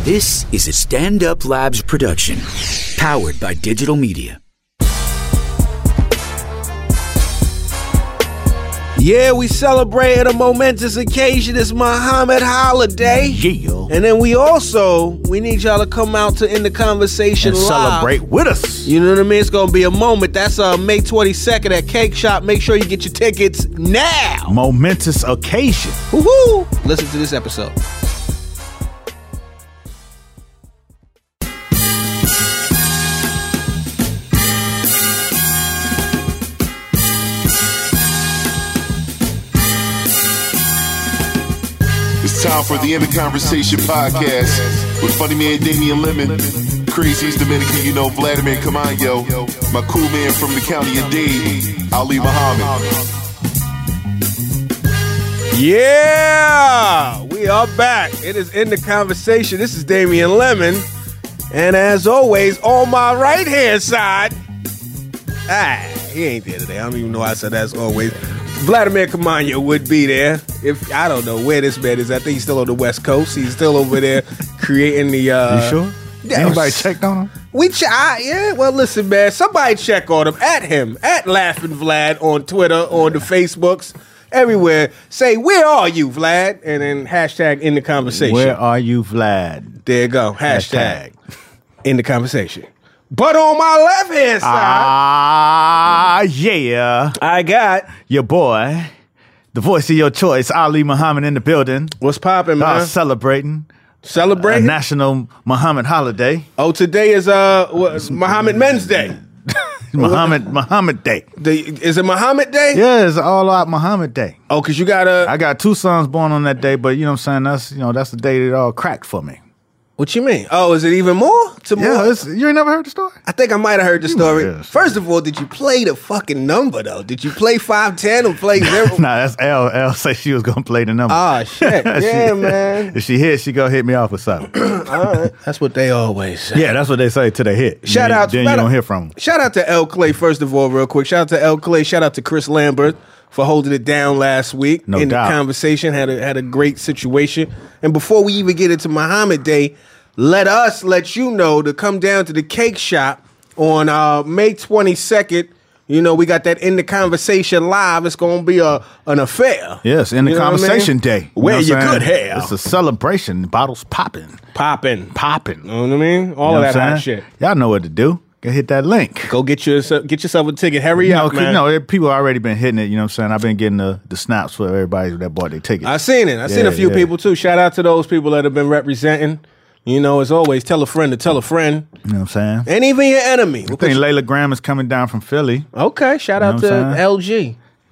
This is a Stand Up Labs production, powered by digital media. Yeah, we celebrated a momentous occasion. It's Muhammad holiday. Yeah. And then we need y'all to come out to In the Conversation and live. Celebrate with us. You know what I mean? It's going to be a moment. That's May 22nd at Cake Shop. Make sure you get your tickets now. Momentous occasion. Woohoo! Listen to this episode. It's time for the In the Conversation podcast with funny man Damian Lemon, Crazy's Dominican, Vladimir Camayo, my cool man from the county of Dade, Ali Muhammad. Yeah, we are back. It is In the Conversation. This is Damian Lemon. And as always, on my right-hand side, he ain't there today. I don't even know why I said as always. Vladimir Camayo would be there. If I don't know where this man is. I think he's still on the West Coast. He's still over there creating the... You sure? Anybody checked on him? Yeah, well, listen, man. Somebody check on him. At Laughing Vlad on Twitter, on the Facebooks, everywhere. Say, where are you, Vlad? And then hashtag In the Conversation. Where are you, Vlad? There you go. Hashtag In the Conversation. But on my left-hand side... yeah. I got... your boy, the voice of your choice, Ali Muhammad in the building. What's poppin', man? Celebrating a National Muhammad holiday. Oh, today is Muhammad Men's Day. Muhammad Day. Is it Muhammad Day? Yeah, it's all out Muhammad Day. Oh, because you got I got two sons born on that day, but you know what I'm saying? That's the day that it all cracked for me. What you mean? Oh, is it even more? Yeah, you ain't never heard the story? I think I might have heard the story. Yes. First of all, did you play the fucking number, though? Did you play 510 or play 0? Nah, that's L. L said she was going to play the number. Ah, shit. Yeah, man. If she hit, she going to hit me off with something. All right. That's what they always say. Yeah, that's what they say till they hit. Shout out then you don't hear from them. Shout out to L. Clay, first of all, real quick. Shout out to L. Clay. Shout out to Chris Lambert for holding it down last week. No in doubt. The conversation. Had a great situation. And before we even get into Muhammad Day, let us let you know to come down to the Cake Shop on May 22nd. We got that In the Conversation live. It's going to be an affair. Yes, In the Conversation Day. Wear your good hair. It's a celebration. Bottles popping. Popping. You know what I mean? All of that hot shit. Y'all know what to do. Go hit that link. Go get yourself a ticket. Hurry up, man. People already been hitting it. You know what I'm saying? I've been getting the snaps for everybody that bought their tickets. I seen it. I seen a few people, too. Shout out to those people that have been representing. As always, tell a friend to tell a friend. You know what I'm saying? And even your enemy. I think Layla Graham is coming down from Philly. Okay, shout out to LG.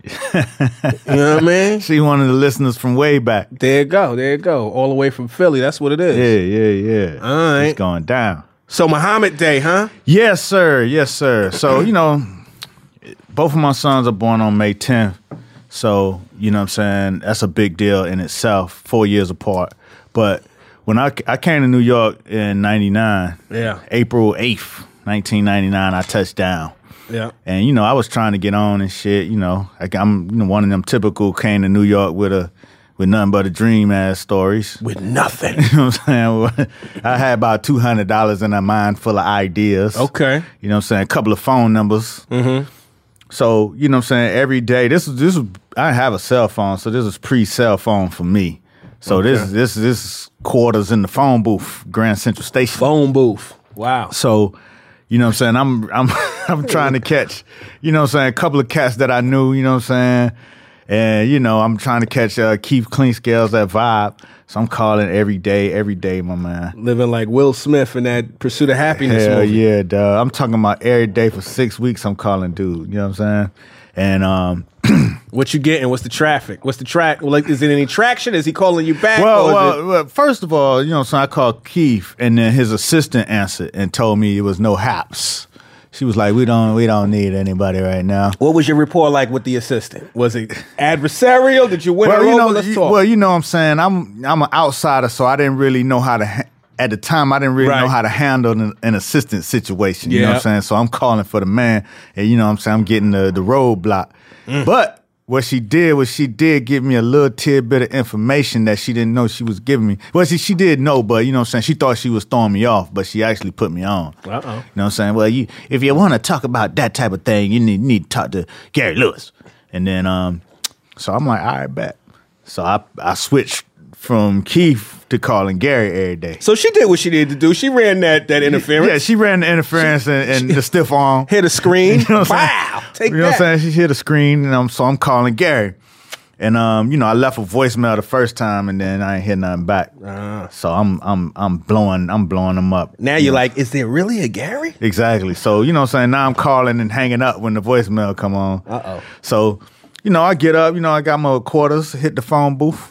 You know what I mean? She one of the listeners from way back. There you go. All the way from Philly. That's what it is. Yeah. All right. It's going down. So Muhammad Day, huh? Yes, sir. So, both of my sons are born on May 10th. So, you know what I'm saying? That's a big deal in itself, 4 years apart. But when I came to New York in 99, April 8th, 1999, I touched down. Yeah. And, I was trying to get on and shit, I'm one of them typical came to New York with nothing but a dream ass stories. With nothing. You know what I'm saying? I had about $200 in a mind full of ideas. Okay. You know what I'm saying? A couple of phone numbers. Mm-hmm. So, you know what I'm saying? Every day, this was I have a cell phone, so this is pre-cell phone for me. So this is quarters in the phone booth, Grand Central Station. Phone booth. Wow. So, you know what I'm saying? I'm trying to catch, you know what I'm saying, a couple of cats that I knew, you know what I'm saying? And, I'm trying to catch Keith Cleanscales, that vibe. So I'm calling every day, my man. Living like Will Smith in that Pursuit of Happiness Hell movie. Yeah, dog. I'm talking about every day for 6 weeks I'm calling dude, you know what I'm saying? And what you getting? What's the traffic? What's the track? Like, is it any traction? Is he calling you back? Well, first of all, so I called Keith, and then his assistant answered and told me it was no haps. She was like, "We don't need anybody right now." What was your rapport like with the assistant? Was it adversarial? Did you win her over? Let's talk. Well, you know what I'm saying. I'm an outsider, so I didn't really know how to. At the time, I didn't really know how to handle an assistant situation. You know what I'm saying? So I'm calling for the man, and you know what I'm saying, I'm getting the roadblock. But what she did was she did give me a little tidbit of information that she didn't know she was giving me. Well, she did know, but you know what I'm saying? She thought she was throwing me off, but she actually put me on. Uh-oh. You know what I'm saying? Well, if you want to talk about that type of thing, you need to talk to Gary Lewis. And then, so I'm like, all right, bet. So I switched from Keith to calling Gary every day. So she did what she needed to do. She ran that interference. Yeah, she ran the interference and the stiff arm. Hit a screen. You know what I'm saying? Wow. Take you know what I'm saying? She hit a screen, and so I'm calling Gary. And you know, I left a voicemail the first time, and then I ain't hear nothing back. So I'm blowing them up. Now you're like, is there really a Gary? Exactly. So you know what I'm saying? Now I'm calling and hanging up when the voicemail come on. So you know, I get up. You know, I got my quarters. Hit the phone booth.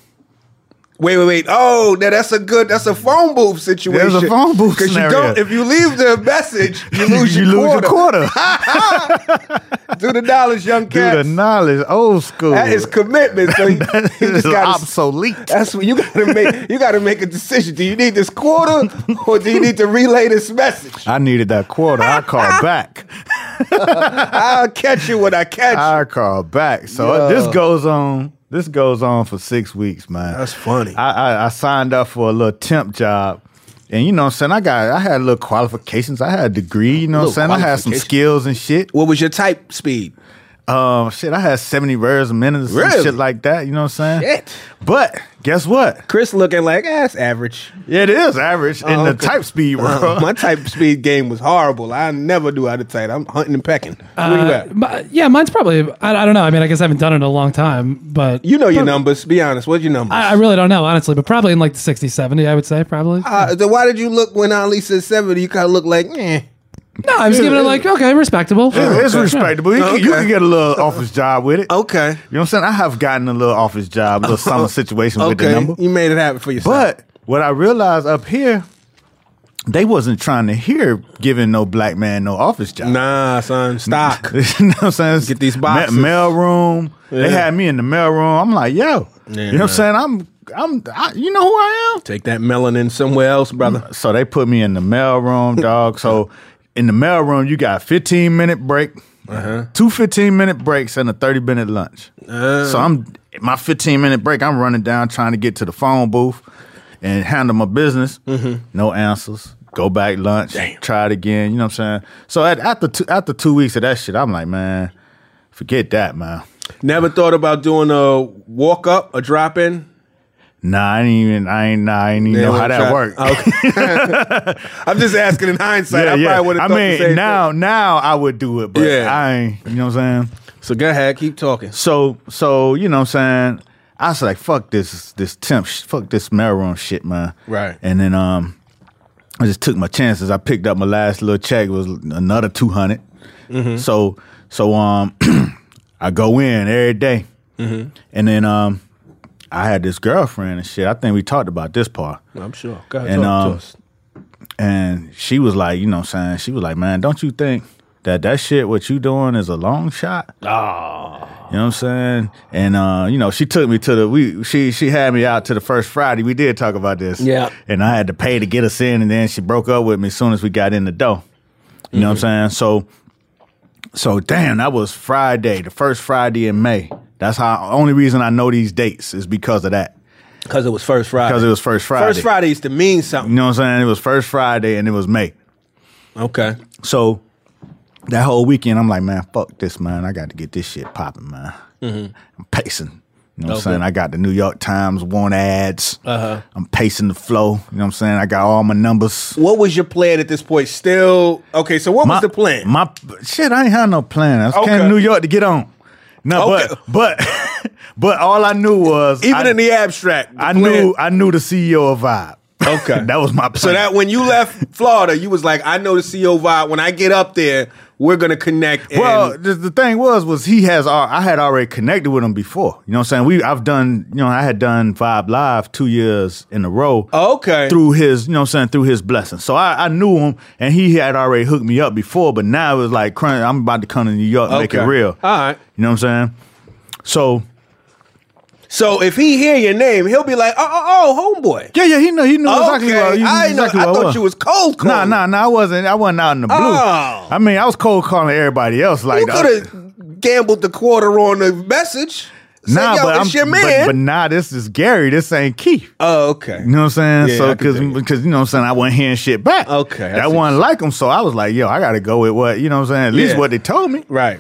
Wait. Oh, that's a phone booth situation. There's a phone booth scenario. If you leave the message, you lose you your lose quarter. your quarter. Do the knowledge, young cats. Do the knowledge, old school. That is commitment. So you just got obsolete. That's what you gotta make. You gotta make a decision. Do you need this quarter, or do you need to relay this message? I needed that quarter. I called back. I'll catch you when I catch you. I called back. So this goes on. This goes on for 6 weeks, man. That's funny. I signed up for a little temp job. And you know what I'm saying? I had little qualifications. I had a degree, you know what I'm saying? I had some skills and shit. What was your type speed? I had 70 words a minute or some shit like that, you know what I'm saying? Shit. But guess what? Chris looking like, it's average. Yeah, it is average in the type speed world. My type speed game was horrible. I never do how to type. I'm hunting and pecking. Where you at? Mine's probably, I don't know. I mean, I guess I haven't done it in a long time, but. You know your numbers. Be honest. What's your numbers? I really don't know, honestly, but probably in like the 60, 70, I would say, probably. So why did you look when Ali said 70? You kind of look like, No, I was giving it like, okay, respectable. It's respectable. You can get a little office job with it. Okay. You know what I'm saying? I have gotten a little office job, a little summer situation with the number. You made it happen for yourself. But what I realized up here, they wasn't trying to hear giving no black man no office job. Nah, son, stock. You know what I'm saying? Get these boxes. Mail room. Yeah. They had me in the mail room. I'm like, yo. Yeah, you know what I'm saying? You know who I am? Take that melanin somewhere else, brother. So they put me in the mail room, dog. So in the mail room, you got a 15-minute break, 2 15-minute breaks, and a 30-minute lunch. So my 15-minute break, I'm running down trying to get to the phone booth and handle my business. No answers. Go back lunch. Damn. Try it again. You know what I'm saying? So after 2 weeks of that shit, I'm like, man, forget that, man. Never thought about doing a walk up, a drop in? Nah, I ain't even know how that worked. Okay. I'm just asking in hindsight. I probably would have thought the same thing. Now I would do it, but I ain't, you know what I'm saying? So go ahead, keep talking. So you know what I'm saying? I was like, fuck this temp, fuck this mailroom shit, man. Right. And then I just took my chances. I picked up my last little check. It was another $200. So I go in every day. And then I had this girlfriend and shit. I think we talked about this part. I'm sure. Go ahead, talk to us. And she was like, you know what I'm saying? She was like, man, don't you think that shit, what you doing is a long shot? Oh. You know what I'm saying? And, you know, she took me to she had me out to the first Friday. We did talk about this. Yeah. And I had to pay to get us in, and then she broke up with me as soon as we got in the door. You know what I'm saying? So damn, that was Friday, the first Friday in May. That's how, only reason I know these dates is because of that. Because it was first Friday. Because it was first Friday. First Friday used to mean something. You know what I'm saying? It was first Friday and it was May. Okay. So that whole weekend, I'm like, man, fuck this, man. I got to get this shit popping, man. I'm pacing. You know what I'm saying? I got the New York Times want ads. I'm pacing the flow. You know what I'm saying? I got all my numbers. What was your plan at this point? Still, okay, so what was the plan? I ain't had no plan. I came to New York to get on. No, but all I knew was in the abstract. I knew the CEO of Vibe. Okay. That was my plan. So that when you left Florida, you was like, I know the CEO Vibe. When I get up there, we're gonna connect. Well, the thing was I had already connected with him before. You know what I'm saying? I had done Vibe Live 2 years in a row. Okay. Through his, you know what I'm saying, through his blessing. So I knew him, and he had already hooked me up before, but now it was like, I'm about to come to New York and make it real. All right. You know what I'm saying? So if he hear your name, he'll be like, oh, homeboy. Yeah, he knew exactly what I thought you was cold calling. Nah, I wasn't out in the blue. Oh. I mean, I was cold calling everybody else. Like, you could have gambled the quarter on the message. Say, Nah, yo, but it's your man. But nah, this is Gary. This ain't Keith. Oh, okay. You know what I'm saying? Yeah, so I can dig it. because you know what I'm saying, I wasn't hearing shit back. Okay, I that see. wasn't like him. So I was like, yo, I gotta go with what, you know what I'm saying? At least Yeah. what they told me. Right.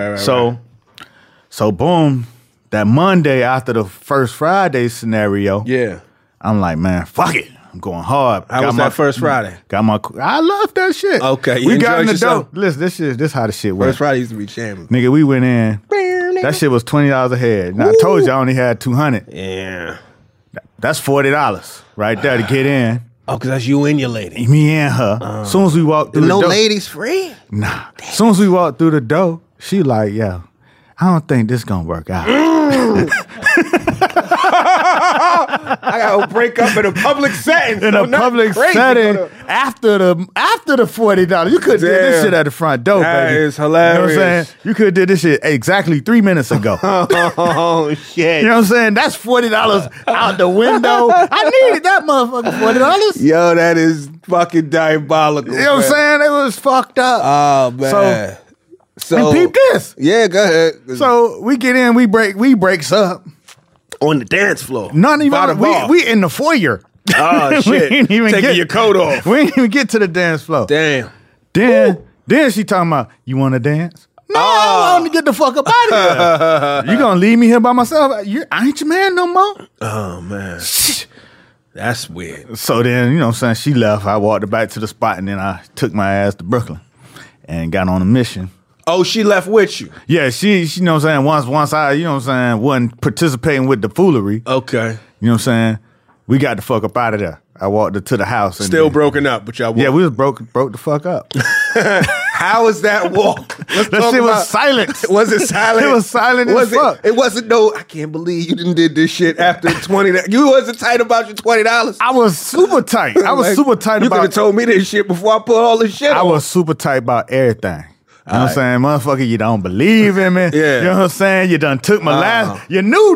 So boom, that Monday after the first Friday scenario, Yeah. I'm like, man, fuck it. I'm going hard. How was that first Friday? I love that shit. Okay, you we got in the enjoyed yourself? dough. Listen, this how the shit works. First Friday used to be shambles. Nigga, we went in. That shit was $20 a head. Now I told you I only had $200. Yeah. That's $40 right there to get in. Oh, because that's you and your lady. Me and her. Soon as we walked through No the door. ladies free? Nah. Soon as we walked through the door, she like, yo, I don't think this gonna work out. I gotta break up in a public setting. In so a not public crazy, setting but, after the $40. You could have did this Damn. shit at the front door, That baby. is You know what I'm hilarious. saying? You could have did this shit exactly 3 minutes ago. Oh, shit. You know what I'm saying? That's $40 out the window. I needed that motherfucking $40. Yo, that is fucking diabolical. You know what I'm saying? It was fucked up. Oh, man. So, and peep this. Yeah, go ahead. So we get in, we breaks up. On the dance floor. None By the even bar. we in the foyer. Oh, shit. We ain't even Taking get your coat off. We ain't even get to the dance floor. Damn. Then she talking about, you want to dance? No, I want to get the fuck up out of here. You gonna leave me here by myself? I ain't your man no more. Oh, man. That's weird. So then, you know what I'm saying, she left. I walked her back to the spot, and then I took my ass to Brooklyn and got on a mission. Oh, she left with you? Yeah, she you know what I'm saying, once I, you know what I'm saying, wasn't participating with the foolery. Okay. You know what I'm saying? We got the fuck up out of there. I walked her to the house. And Still broken up, but y'all walked. Yeah, we was broke the fuck up. How was that walk? Let's That talk shit about- was silent. Was it silent? It was silent as fuck. It wasn't no, I can't believe you did this shit after 20. You wasn't tight about your $20. I was super tight. I was Like, super tight You could have about told me this shit before I put all this shit I on. was super tight about everything. You know what I'm saying? Motherfucker, you don't believe in me. Yeah. You know what I'm saying? You done took my last. You knew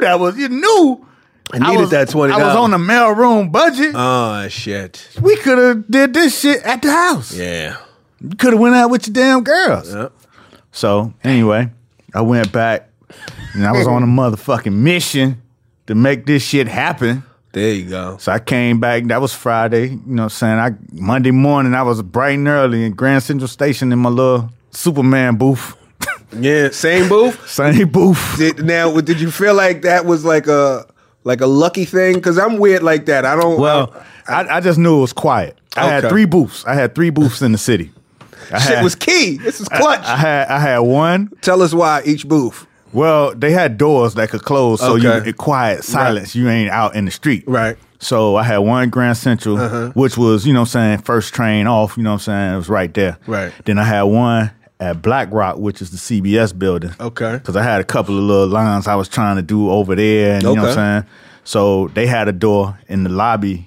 I needed that $20. I was on the mailroom budget. Oh, shit. We could have did this shit at the house. Yeah. You could have went out with your damn girls. Yep. So anyway, I went back and I was on a motherfucking mission to make this shit happen. There you go. So I came back. That was Friday. You know what I'm saying? Monday morning, I was bright and early in Grand Central Station in my little Superman booth. Yeah, same booth? Same booth. Did you feel like that was like a lucky thing? Because I'm weird like that. I don't. Well, I just knew it was quiet. I had Okay. 3 booths. I had 3 booths in the city. Shit was key. This is clutch. I had one. Tell us why each booth. Well, they had doors that could close, so Okay. it quiet silence. You ain't out in the street. Right. So I had one Grand Central, which was, you know what I'm saying, first train off, you know what I'm saying, it was right there. Right. Then I had one at Black Rock, which is the CBS building. Okay. Because I had a couple of little lines I was trying to do over there, and you know what I'm saying. So they had a door in the lobby,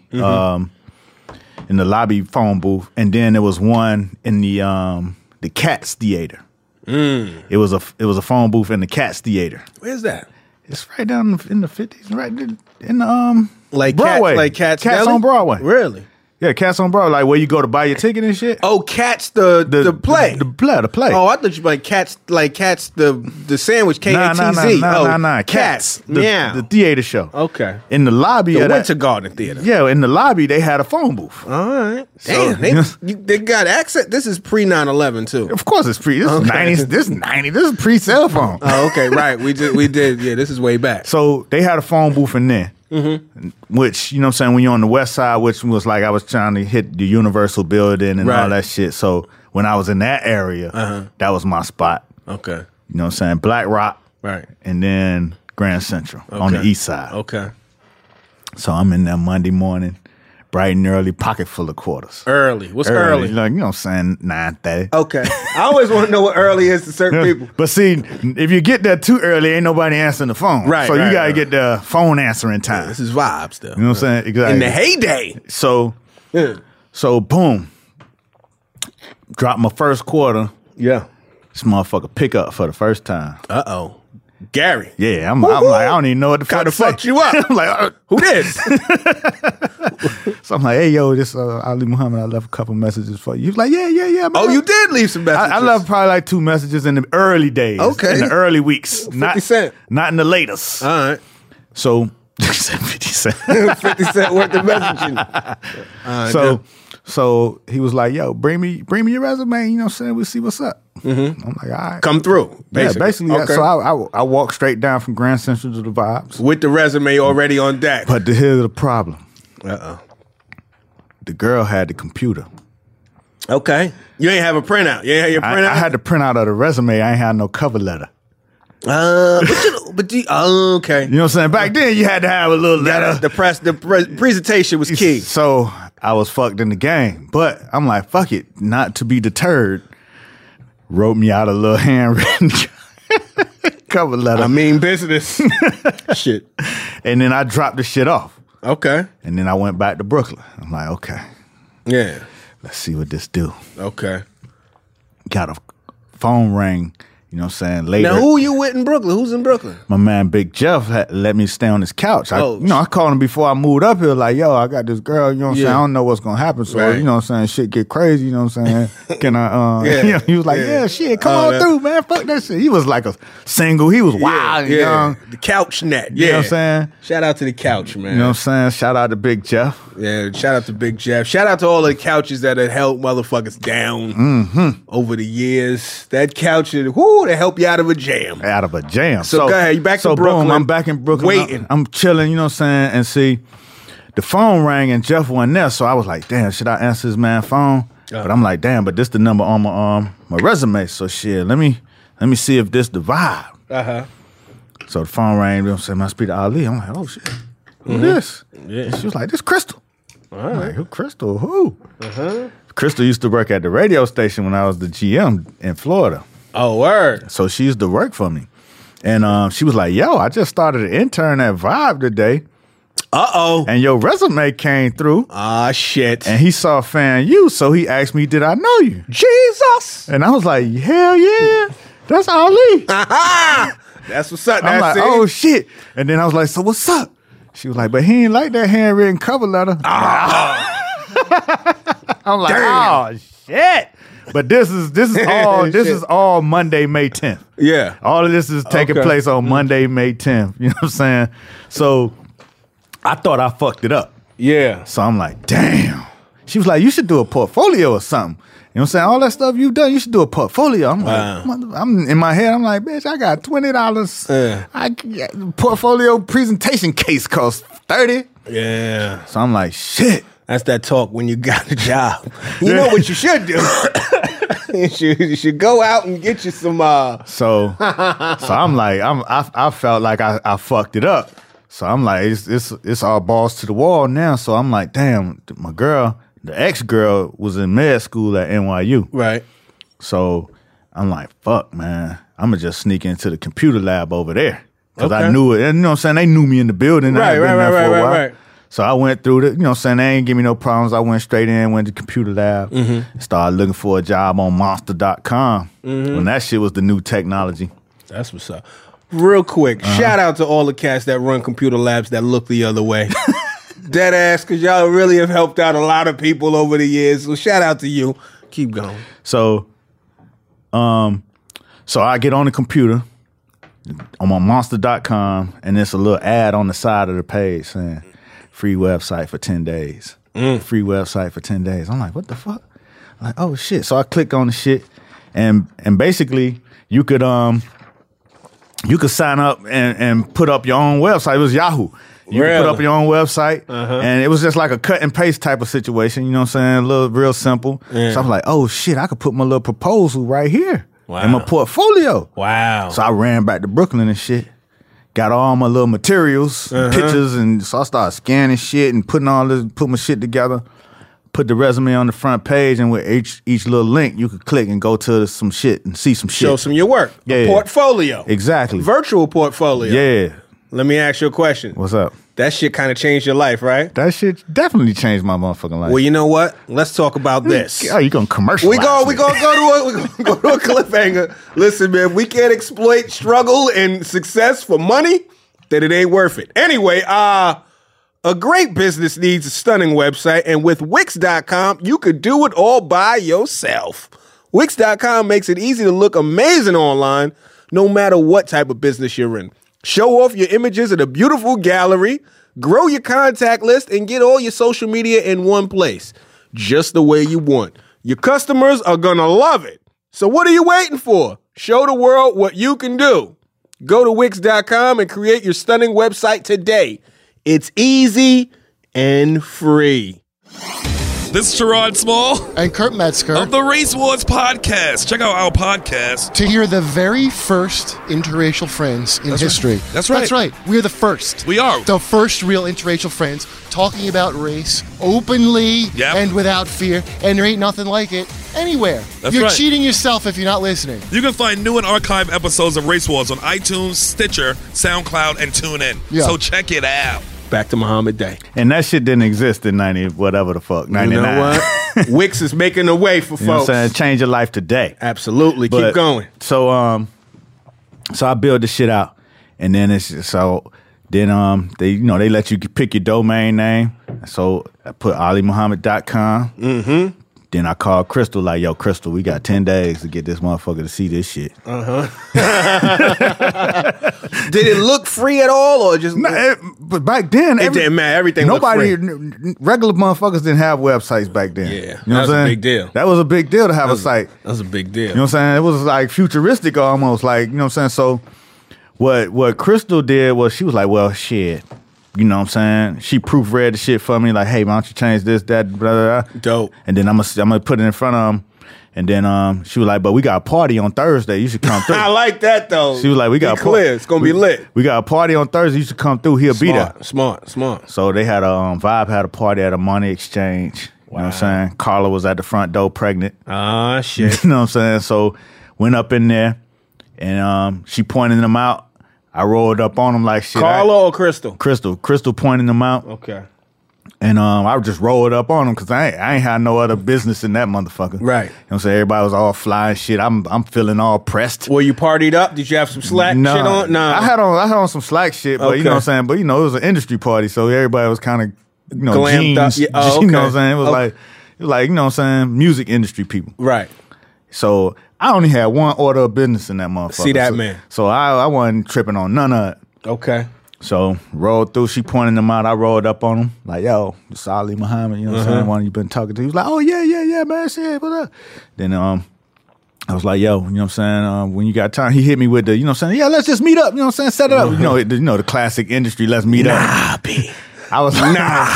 in the lobby phone booth, and then there was one in the Cats Theater. It was a phone booth in the Cats Theater. Where's that? It's right down in the 50s, right in the Like Broadway. Cats Cats Deli? on Broadway. Really? Yeah, Cats on Broadway, like where you go to buy your ticket and shit. Oh, Cats the play. The play. Oh, I thought you meant Cats the sandwich KATZ. Nah. Cats. The theater show. Okay. In the lobby The of that- Winter Garden Theater. Yeah, in the lobby they had a phone booth. All right. So- Damn, they got access. This is pre 9/11 too. Of course it's pre. This is Okay. 90s. This is 90. This is pre cell phone. Oh, okay, right. We did. Yeah, this is way back. So they had a phone booth in there. Which, you know what I'm saying, when you're on the west side, which was like I was trying to hit the Universal building and all Right. that shit. So when I was in that area, that was my spot. Okay. You know what I'm saying? Black Rock. Right. And then Grand Central on the Okay. east side. Okay. So I'm in there Monday morning, bright and early, pocket full of quarters. Early. What's early? Like, you know what I'm saying, 9:30. Okay. I always want to know what early is to certain people. But see, if you get there too early, ain't nobody answering the phone. Right, So you right, got to right. get the phone answering time. This is vibes, though. You know what I'm saying? Exactly. In the heyday. So, Yeah. so boom. Drop my first quarter. Yeah. This motherfucker pick up for the first time. Uh-oh. Gary. Yeah, I'm like, I don't even know what the fuck Kinda to say. fucked you up. I'm like, Who this? so I'm like, hey, yo, this Ali Muhammad, I left a couple messages for you. He was like, yeah. Oh, you did leave some messages. I left probably like 2 messages in the early days. Okay. In the early weeks. 50 Cent. Not in the latest. All right. So, 50 Cent. 50 Cent worth of messaging. So he was like, yo, bring me your resume, you know what I'm saying? We'll see what's up. Mm-hmm. I'm like, all right. Come through, basically. Yeah, basically. Okay. So I walked straight down from Grand Central to the Vibes. With the resume already on deck. But here's the problem. Uh-oh. The girl had the computer. Okay. You ain't have a printout. You ain't have your printout? I had the printout of the resume. I ain't had no cover letter. Okay. You know what I'm saying? Back then, you had to have a little letter. The presentation was key. So I was fucked in the game. But I'm like, fuck it. Not to be deterred. Wrote me out a little handwritten cover letter. I mean business. Shit. And then I dropped the shit off. Okay. And then I went back to Brooklyn. I'm like, okay. Yeah. Let's see what this do. Okay. Got a phone ring. You know what I'm saying? Later. Now, who you with in Brooklyn? Who's in Brooklyn? My man Big Jeff had let me stay on his couch. I called him before I moved up here, like, yo, I got this girl, you know what I'm saying? I don't know what's gonna happen. So, you know what I'm saying, shit get crazy, you know what I'm saying? Can I you know, he was like, yeah, shit, come on through, man. Fuck that shit. He was like a single, he was wild and young. The couch net. You know what I'm saying? Shout out to the couch, man. You know what I'm saying? Shout out to Big Jeff. Yeah, shout out to Big Jeff. Shout out to all the couches that have held motherfuckers down over the years. That couch, they help you out of a jam. Out of a jam. So go ahead, you back to Brooklyn. Boom, I'm back in Brooklyn. Waiting. I'm chilling, you know what I'm saying? And see, the phone rang and Jeff wasn't there. So I was like, damn, should I answer this man's phone? But I'm like, damn, but this the number on my resume. So shit, let me see if this the vibe. Uh-huh. So the phone rang, you know what I'm saying? I speak to Ali. I'm like, oh shit. Who this? Yeah. And she was like, this Crystal. I'm like, who Crystal? Who? Crystal used to work at the radio station when I was the GM in Florida. Oh, word. So she used to work for me. And she was like, yo, I just started an intern at Vibe today. Uh-oh. And your resume came through. Ah, shit. And he saw Fan You, so he asked me, did I know you? Jesus. And I was like, hell yeah. That's Ali. That's what's up. I'm like, oh, shit. And then I was like, so what's up? She was like, but he ain't like that handwritten cover letter. I'm like, oh, shit. But this is all Monday, May 10th. Yeah. All of this is taking place on Monday, May 10th. You know what I'm saying? So I thought I fucked it up. Yeah. So I'm like, damn. She was like, you should do a portfolio or something. You know what I'm saying? All that stuff you've done, you should do a portfolio. I'm like, I'm in my head, I'm like, bitch, I got $20. Portfolio presentation case costs $30. Yeah. So I'm like, shit. That's that talk when you got a job. You know what you should do? you should go out and get you some. So I'm like, I felt like I fucked it up. So I'm like, it's all balls to the wall now. So I'm like, damn, my girl, the ex-girl was in med school at NYU. Right. So I'm like, fuck, man, I'm gonna just sneak into the computer lab over there because I knew it. And you know what I'm saying? They knew me in the building. Right. So I went through it, you know what I'm saying? They ain't give me no problems. I went straight in, went to the computer lab, started looking for a job on monster.com when that shit was the new technology. That's what's up. Real quick, shout out to all the cats that run computer labs that look the other way. Dead ass, because y'all really have helped out a lot of people over the years. So shout out to you. Keep going. So I get on the computer, I'm on monster.com, and there's a little ad on the side of the page saying, free website for 10 days. Free website for 10 days. I'm like, what the fuck? I'm like, oh shit. So I clicked on the shit and basically you could sign up and put up your own website. It was Yahoo. You could put up your own website and it was just like a cut and paste type of situation, you know what I'm saying? A little real simple. Yeah. So I'm like, oh shit, I could put my little proposal right here in my portfolio. Wow. So I ran back to Brooklyn and shit. Got all my little materials, pictures, and so I started scanning shit and put my shit together. Put the resume on the front page, and with each little link, you could click and go to some shit and see some shit. Show some of your work. Yeah. A portfolio. Exactly. Virtual portfolio. Yeah. Let me ask you a question. What's up? That shit kind of changed your life, right? That shit definitely changed my motherfucking life. Well, you know what? Let's talk about this. Oh, you gonna commercialize? We gonna go to a cliffhanger. Listen, man, we can't exploit struggle and success for money, then it ain't worth it. Anyway, a great business needs a stunning website, and with Wix.com, you could do it all by yourself. Wix.com makes it easy to look amazing online, no matter what type of business you're in. Show off your images in a beautiful gallery, grow your contact list, and get all your social media in one place, just the way you want. Your customers are gonna love it. So what are you waiting for? Show the world what you can do. Go to Wix.com and create your stunning website today. It's easy and free. This is Gerard Small and Kurt Metzger of the Race Wars podcast. Check out our podcast to hear the very first interracial friends in history. Right. That's right. That's right. We're the first. We are. The first real interracial friends talking about race openly and without fear. And there ain't nothing like it anywhere. That's you're right. cheating yourself if you're not listening. You can find new and archived episodes of Race Wars on iTunes, Stitcher, SoundCloud, and TuneIn. Yeah. So check it out. Back to Muhammad Day. And that shit didn't exist in 90, whatever the fuck, 99. You know what? Wix is making a way for folks. You know what I'm saying? Change your life today. Absolutely. Keep going. So I build this shit out. And then they let you pick your domain name. So I put alimuhammad.com. Mm-hmm. Then I called Crystal like, yo, Crystal, we got 10 days to get this motherfucker to see this shit. Uh-huh. Did it look free at all or just... But back then... It didn't matter. Everything looked free. Regular motherfuckers didn't have websites back then. Yeah. You know that was a big deal. That was a big deal to have a site. That was a big deal. You know what I'm saying? It was like futuristic almost. Like, you know what I'm saying? So what Crystal did was she was like, well, shit. You know what I'm saying? She proofread the shit for me, like, hey, why don't you change this, that, blah, blah, blah. Dope. And then I'm gonna put it in front of him. And then she was like, but we got a party on Thursday. You should come through. I like that, though. She was like, we got clear. It's going to be lit. We got a party on Thursday. You should come through. He'll be there. Smart. So they had Vibe had a party at a money exchange. Wow. You know what I'm saying? Carla was at the front door pregnant. Ah, shit. You know what I'm saying? So went up in there and she pointed them out. I rolled up on them like shit. Carla or Crystal? Crystal pointing them out. Okay. And I just rolled up on them because I ain't had no other business in that motherfucker. Right. You know what I'm saying? Everybody was all flying shit. I'm feeling all pressed. Were you partied up? Did you have some slack shit on? No. I had on some slack shit, but you know what I'm saying? But you know, it was an industry party, so everybody was kind of, you know, glammed jeans. Up. Yeah. Oh, okay. You know what I'm saying? It was like, you know what I'm saying, music industry people. Right. So I only had one order of business in that motherfucker. See that, man. So I wasn't tripping on none of it. Okay. So rolled through, she pointed them out. I rolled up on them like, yo, this Ali Muhammad, you know what I'm saying? One you been talking to. He was like, oh, yeah, man, shit, what up? Then I was like, yo, you know what I'm saying? When you got time, he hit me with the, you know what I'm saying? Yeah, let's just meet up, you know what I'm saying? Set it up. You know the classic industry, let's meet up. Nah, B. I was like, nah.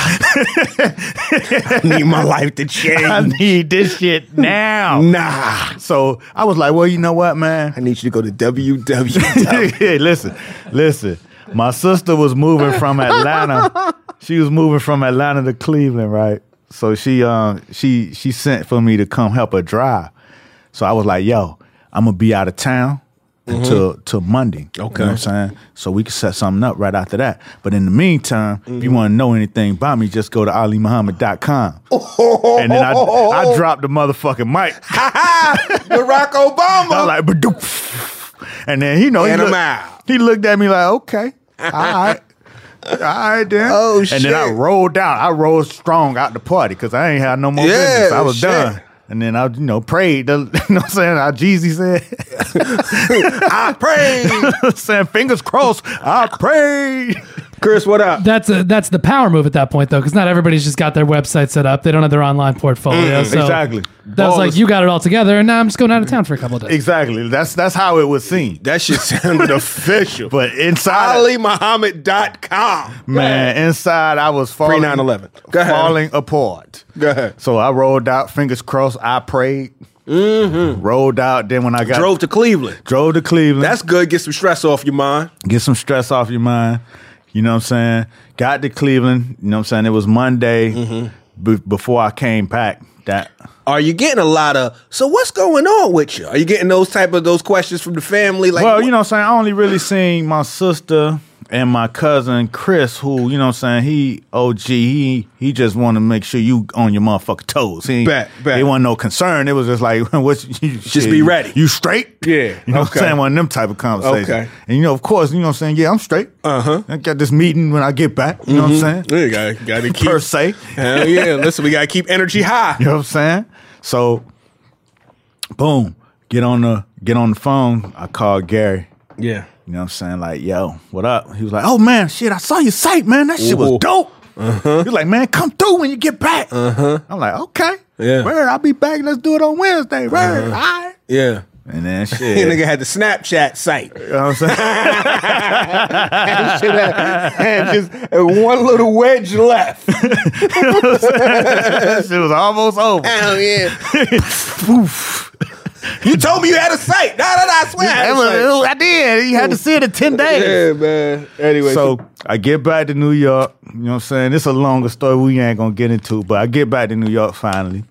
I need my life to change. I need this shit now. Nah. So I was like, well, you know what, man? I need you to go to www. Hey, listen. My sister was moving from Atlanta. She was moving from Atlanta to Cleveland, right? So she sent for me to come help her drive. So I was like, yo, I'm gonna be out of town until Monday. Okay. You know what I'm saying? So we can set something up right after that. But in the meantime, if you want to know anything about me, just go to alimuhammad.com. And then I dropped the motherfucking mic. Barack Obama. I was like, Badoof. And then he looked at me like, okay, all right then. Oh shit. And then I rolled out. I rolled strong out the party because I ain't had no more business. I was done. And then I, prayed. You know what I'm saying? How Jeezy said. I prayed. Saying fingers crossed. I prayed. Chris, what up? That's the power move at that point, though, because not everybody's just got their website set up. They don't have their online portfolio. So exactly. That was like, you got it all together, and now I'm just going out of town for a couple of days. Exactly. That's how it was seen. That shit sounded official. But inside... alimuhammad.com. Man, inside I was falling... Pre-9/11. Go ahead. Falling apart. Go ahead. So I rolled out, fingers crossed, I prayed. Rolled out, then when I Drove to Cleveland. That's good. Get some stress off your mind. You know what I'm saying? Got to Cleveland. You know what I'm saying? It was Monday before I came back. Are you getting a lot of, so what's going on with you? Are you getting those questions from the family? Like, well, you know what I'm saying? I only really seen my sister and my cousin Chris, who, you know what I'm saying, he OG, he just want to make sure you on your motherfucking toes. He wasn't no concern. It was just like, just be ready. You straight? Yeah. You know what I'm saying? One of them type of conversations. Okay. And you know, of course, you know what I'm saying, yeah, I'm straight. I got this meeting when I get back. You know what I'm saying? Yeah, got to keep. Per se. Hell yeah. Listen, we got to keep energy high. You know what I'm saying? So, boom, get on the phone. I called Gary. Yeah. You know what I'm saying? Like, yo, what up? He was like, oh, man, shit, I saw your site, man. That shit was dope. He was like, man, come through when you get back. I'm like, okay. Yeah. Word, I'll be back. Let's do it on Wednesday. Word, all right. Yeah. And then shit. Nigga had the Snapchat site. You know what I'm saying? and just one little wedge left. That shit was almost over. Hell yeah. Poof. You told me you had a site. No, I swear I did. You had to see it in 10 days. Yeah, man. Anyway. So I get back to New York. You know what I'm saying? It's a longer story we ain't going to get into, but I get back to New York finally.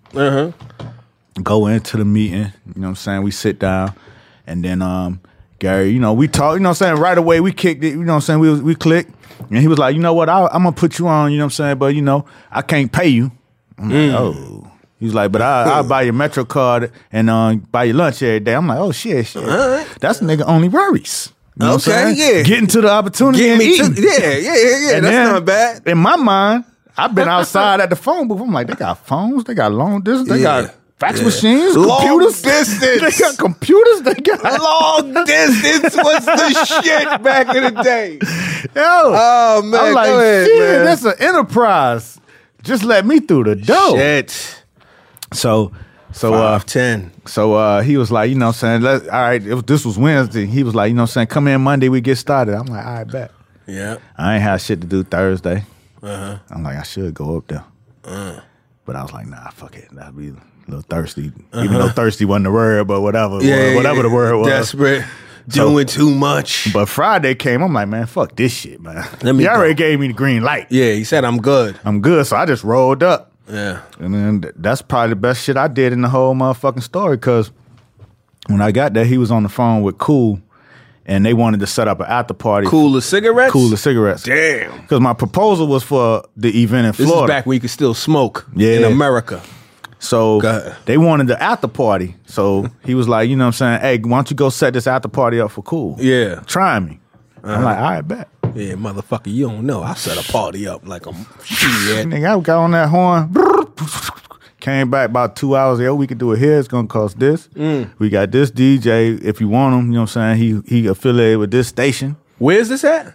Go into the meeting. You know what I'm saying? We sit down. And then Gary, you know, we talk. You know what I'm saying? Right away, we kicked it. You know what I'm saying? We clicked. And he was like, you know what? I'm going to put you on. You know what I'm saying? But, you know, I can't pay you. I'm like, oh. He's like, but I'll buy your Metro card and buy your lunch every day. I'm like, oh, shit. Right. That's nigga only worries. You know what I'm saying? Yeah. Getting to the opportunity and eating. Yeah. And that's not bad. In my mind, I've been outside at the phone booth. I'm like, they got phones. They got long distance. They got fax machines, computers. Long distance. They got computers. They got long distance was the shit back in the day. Yo. Oh, man. I'm like, shit, that's an enterprise. Just let me through the door. Shit. So 5-10. So he was like, you know what I'm saying, all right, this was Wednesday. He was like, you know what I'm saying, come in Monday, we get started. I'm like, all right, bet. Yeah. I ain't have shit to do Thursday. I'm like, I should go up there. But I was like, nah, fuck it. That'd be a little thirsty. Even though thirsty wasn't the word, but whatever. Whatever the word was. Desperate. Doing too much. But Friday came, I'm like, man, fuck this shit, man. He already gave me the green light. Yeah, he said I'm good. So I just rolled up. Yeah. And then that's probably the best shit I did in the whole motherfucking story, because when I got there, he was on the phone with Cool, and they wanted to set up an after party. Cooler cigarettes? Cooler cigarettes. Damn. Because my proposal was for the event in Florida. This is back when you could still smoke in America. So they wanted the after party. So he was like, you know what I'm saying, hey, why don't you go set this after party up for Cool? Yeah. Try me. I'm like, all right, bet. Yeah, motherfucker, you don't know. I set a party up like a shit. Nigga, I got on that horn. Came back about 2 hours. Yo, we could do it here. It's gonna cost this. We got this DJ. If you want him, you know what I'm saying. He affiliated with this station. Where's this at?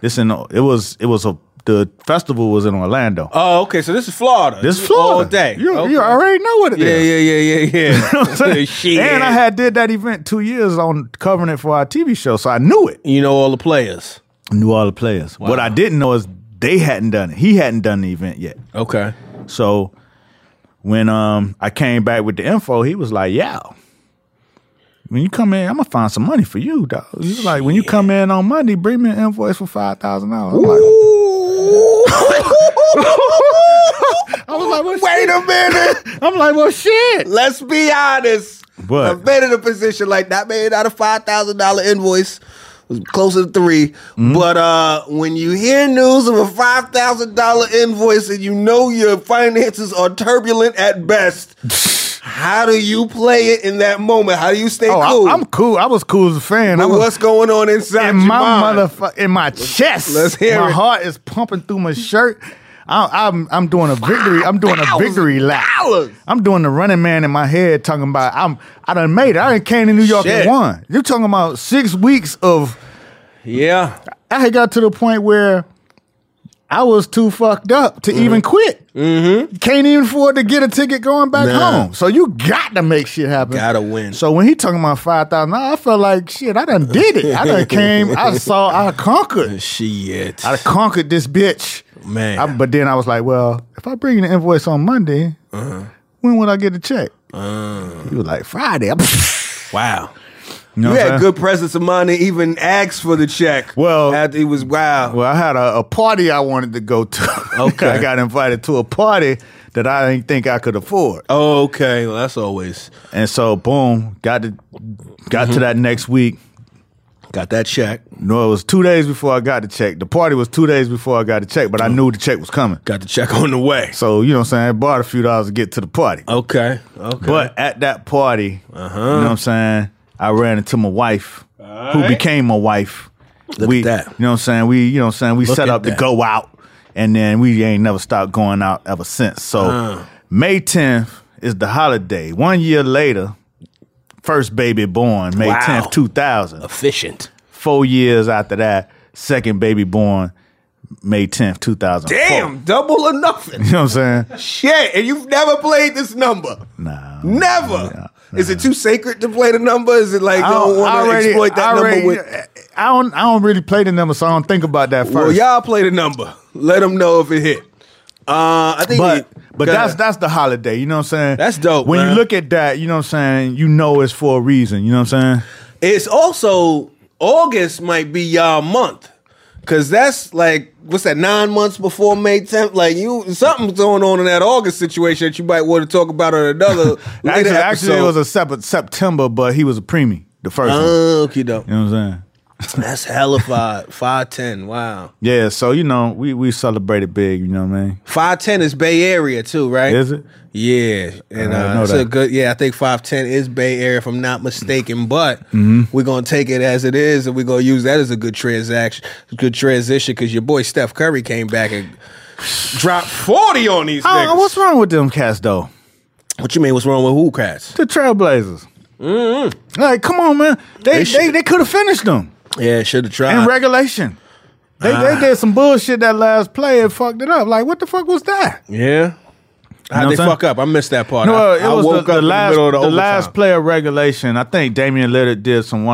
The festival was in Orlando. Oh, okay. So this is Florida. This is Florida. All day. You already know what it is. Yeah. You know what I'm saying? Shit. And I had did that event 2 years on covering it for our TV show, so I knew it. You know all the players. I knew all the players. Wow. What I didn't know is they hadn't done it. He hadn't done the event yet. Okay. So when I came back with the info, he was like, yeah. When you come in, I'm gonna find some money for you, dog. He was like, when you come in on Monday, bring me an invoice for $5,000. I was like, well, wait a minute. I'm like, well, shit. Let's be honest. What? I've been in a position like that. Made out a $5,000 invoice. It was closer to 3. But when you hear news of a $5,000 invoice and you know your finances are turbulent at best, how do you play it in that moment? How do you stay cool? I'm cool. I was cool as a fan. But what's going on inside in your my mind? In my chest? Let's hear my it. heart is pumping through my shirt. I'm doing a victory. I'm doing a victory lap. I'm doing the Running Man in my head, talking about I done made it. I done came to New York and won. You're talking about 6 weeks of. Yeah. I had got to the point where I was too fucked up to even quit. Can't even afford to get a ticket going back home. So you got to make shit happen. Gotta win. So when he talking about $5,000, I felt like shit. I done did it. I done came. I conquered. Shit. I conquered this bitch. Man. But then I was like, well, if I bring you the invoice on Monday, when would I get the check? He was like, Friday. Wow. You know had good presence of mind to even ask for the check. Well, after he was Well, I had a party I wanted to go to. Okay. I got invited to a party that I didn't think I could afford. Oh, okay. Well, that's always. And so, boom, got to that next week. Got that check. No, it was 2 days before I got the check. The party was 2 days before I got the check, but I knew the check was coming. Got the check on the way. So, you know what I'm saying? I bought a few dollars to get to the party. Okay. But at that party, you know what I'm saying, I ran into my wife, who became my wife. Look at that. You know what I'm saying? We Look set at up to that. go out, and then we ain't never stopped going out ever since. So May 10th is the holiday. 1 year later, first baby born, May 10th, 2000. Efficient. 4 years after that, second baby born, May 10th, 2004. Damn, double or nothing. You know what I'm saying? Shit, and you've never played this number. Nah. Never. Is it too sacred to play the number? Is it like you don't want to exploit that number with? I don't really play the number, so I don't think about that first. Well, y'all play the number. Let them know if it hit. I think. But that's the holiday. You know what I'm saying? That's dope. When man. you look at that, you know what I'm saying. You know it's for a reason. You know what I'm saying? It's also August might be y'all month. Cause that's like, what's that, 9 months before May 10th? Like something's going on in that August situation that you might want to talk about on another later episode. Actually, it was a September, but he was a preemie, the first one. Okay, dope. You know what I'm saying? That's hella 5'10". Wow. Yeah, so you know we celebrated big. You know what I mean? 5'10" is Bay Area too, right? Is it? Yeah, and it's a good. Yeah, I think 5'10" is Bay Area, if I'm not mistaken. But we're gonna take it as it is, and we're gonna use that as a good transition, because your boy Steph Curry came back and dropped 40 on these niggas. What's wrong with them cats though? What you mean? What's wrong with who cats? The Trailblazers. Like, come on, man. They could have finished them. Yeah, should have tried. In regulation. They did some bullshit that last play and fucked it up. Like, what the fuck was that? Yeah. How'd they fuck up? I missed that part. No, I woke up in the middle of the last play of regulation. I think Damian Lillard did some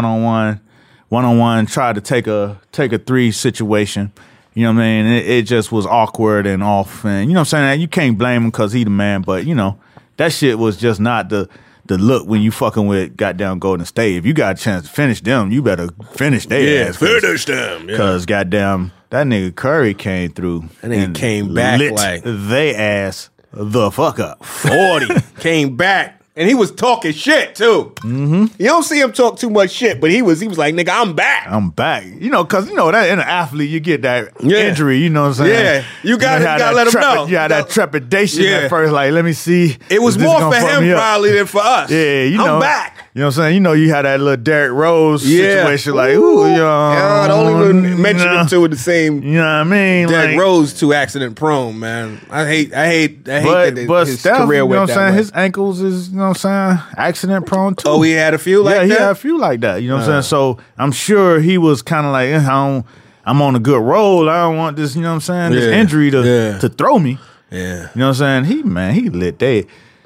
one-on-one, tried to take a three situation. You know what I mean? It just was awkward and off. And you know what I'm saying? You can't blame him because he the man, but you know, that shit was just not the look when you fucking with goddamn Golden State. If you got a chance to finish them, you better finish their ass. Finish them. Because goddamn, that nigga Curry came through. That nigga came back lit like they ass the fuck up. 40. Came back. And he was talking shit too. Mm-hmm. You don't see him talk too much shit, but he was like, nigga, I'm back. I'm back. You know, because you know that in an athlete you get that injury. You know what I'm saying? Yeah, you gotta let him know. You had that trepidation at first. Like, let me see. It was more for him probably than for us. Yeah, you know, I'm back. You know what I'm saying? You know, you had that little Derrick Rose situation. Like, ooh, I don't even mention them two in the same. You know what I mean? Derrick like, Rose too accident prone, man. I hate that his Steph, career you know went what I'm that saying? way. His ankles is, you know what I'm saying, accident prone too. Oh, he had a few like that? Yeah, he had a few like that. You know what I'm saying? So I'm sure he was kind of like, I'm on a good roll. I don't want this, you know what I'm saying, this injury to throw me. Yeah. You know what I'm saying? He lit that.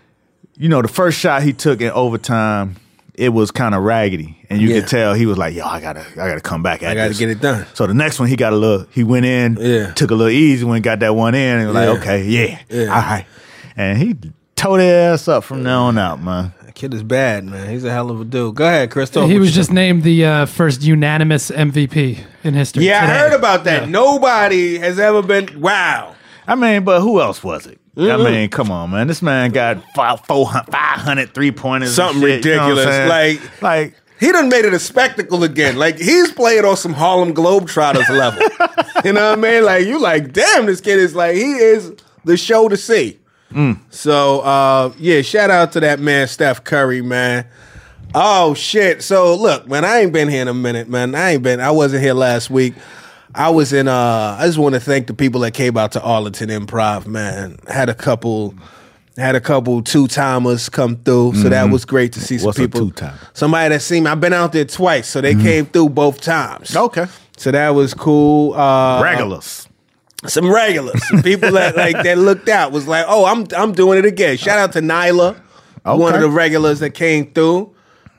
You know, the first shot he took in overtime, it was kind of raggedy. And you could tell he was like, yo, I gotta come back at this. I gotta get it done. So the next one he went in, took a little easy when he got that one in, and was like, okay, all right. And he tore their ass up from there on out, man. That kid is bad, man. He's a hell of a dude. Go ahead, Chris. He was just named the first unanimous MVP in history. Yeah, today. I heard about that. Yeah. Nobody has ever been, wow. I mean, but who else was it? I mean, come on, man. This man got 500 3-pointers. Something and shit, ridiculous. You know what I'm saying? Like he done made it a spectacle again. Like he's playing on some Harlem Globetrotters level. You know what I mean? Like you like, damn, this kid is like, he is the show to see. So shout out to that man, Steph Curry, man. Oh shit. So look, man, I ain't been here in a minute, man. I wasn't here last week. I was in I just want to thank the people that came out to Arlington Improv, man. Had a couple two-timers come through, so that was great to see some people. What's a two-timer? Somebody that seen me. I've been out there twice, so they came through both times. Okay. So that was cool. Regulars. Some regulars. Some people that looked out was like, oh, I'm doing it again. Shout out to Nyla, one of the regulars that came through.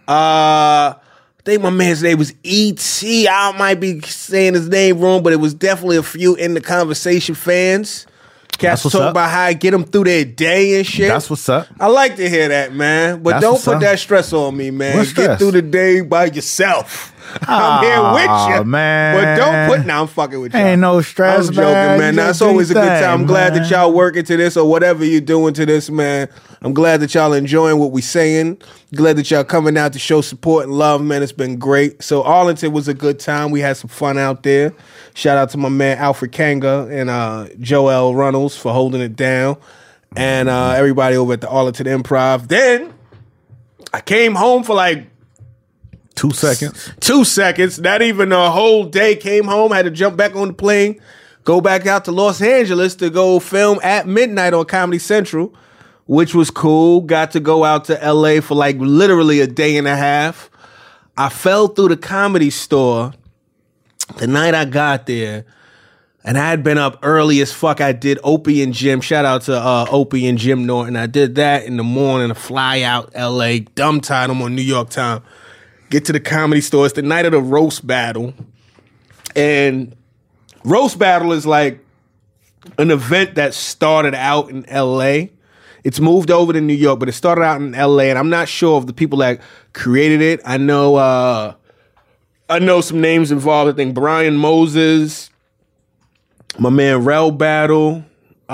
I think my man's name was E.T. I might be saying his name wrong, but it was definitely a few In the Conversation fans. Cats talk about how I get them through their day and shit. That's what's up. I like to hear that, man. But don't put that stress on me, man. Get through the day by yourself. I'm here with you, man. But don't put. Now I'm fucking with you. Ain't no stress, I'm joking, man. Now, it's always a good time. I'm glad that y'all working to this or whatever you're doing to this, man. I'm glad that y'all enjoying what we saying. Glad that y'all coming out to show support and love, man. It's been great. So Arlington was a good time. We had some fun out there. Shout out to my man Alfred Kanga and Joel Runnels for holding it down, and everybody over at the Arlington Improv. Then I came home for like 2 seconds. 2 seconds, not even a whole day. Came home, had to jump back on the plane, go back out to Los Angeles to go film at midnight on Comedy Central, which was cool. Got to go out to LA for like literally a day and a half. I fell through the Comedy Store the night I got there, and I had been up early as fuck. I did Opie and Jim. Shout out to Opie and Jim Norton. I did that in the morning to fly out LA. Dumb time. I'm on New York time. Get to the Comedy Store. It's the night of the roast battle. And roast battle is like an event that started out in LA. It's moved over to New York, but it started out in LA. And I'm not sure of the people that created it. I know some names involved. I think Brian Moses, my man Rel Battle,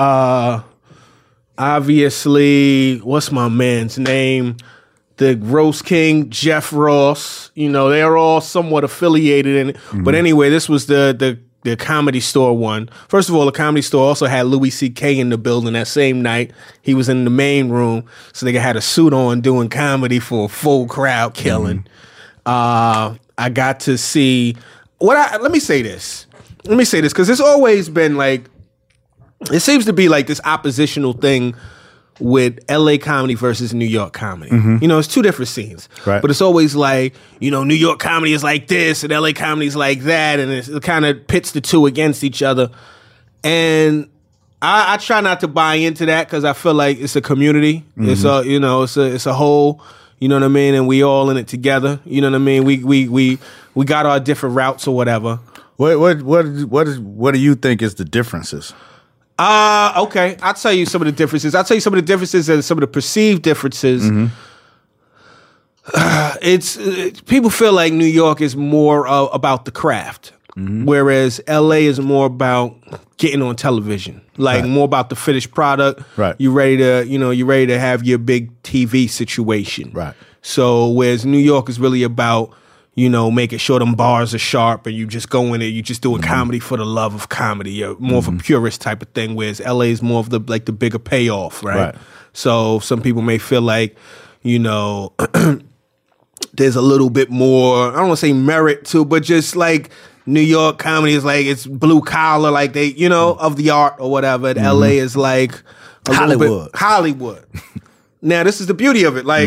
obviously, what's my man's name? The Roast King, Jeff Ross. You know, they're all somewhat affiliated in it. Mm-hmm. But anyway, this was the Comedy Store one. First of all, the Comedy Store also had Louis C.K. in the building that same night. He was in the main room, so they had a suit on doing comedy for a full crowd killing. Mm-hmm. I got to see let me say this because it's always been like, it seems to be like this oppositional thing with LA comedy versus New York comedy. Mm-hmm. You know, it's two different scenes. Right. But it's always like, you know, New York comedy is like this and LA comedy is like that, and it kind of pits the two against each other. And I try not to buy into that because I feel like it's a community. Mm-hmm. It's a whole, you know what I mean? And we all in it together. You know what I mean? We got our different routes or whatever. What do you think is the differences? Okay. I'll tell you some of the differences. I'll tell you some of the differences and some of the perceived differences. Mm-hmm. People feel like New York is more about the craft, mm-hmm. whereas LA is more about getting on television, like more about the finished product. Right. You're ready to have your big TV situation. Right. So whereas New York is really about, you know, making sure them bars are sharp and you just go in there, you just doing comedy for the love of comedy. You're more of a purist type of thing, whereas LA is more of the bigger payoff, right? So some people may feel like, you know, there's a little bit more, I don't want to say merit to, but just like New York comedy is like, it's blue collar, like they, you know, of the art or whatever. And LA is like Hollywood. Now, this is the beauty of it. Like,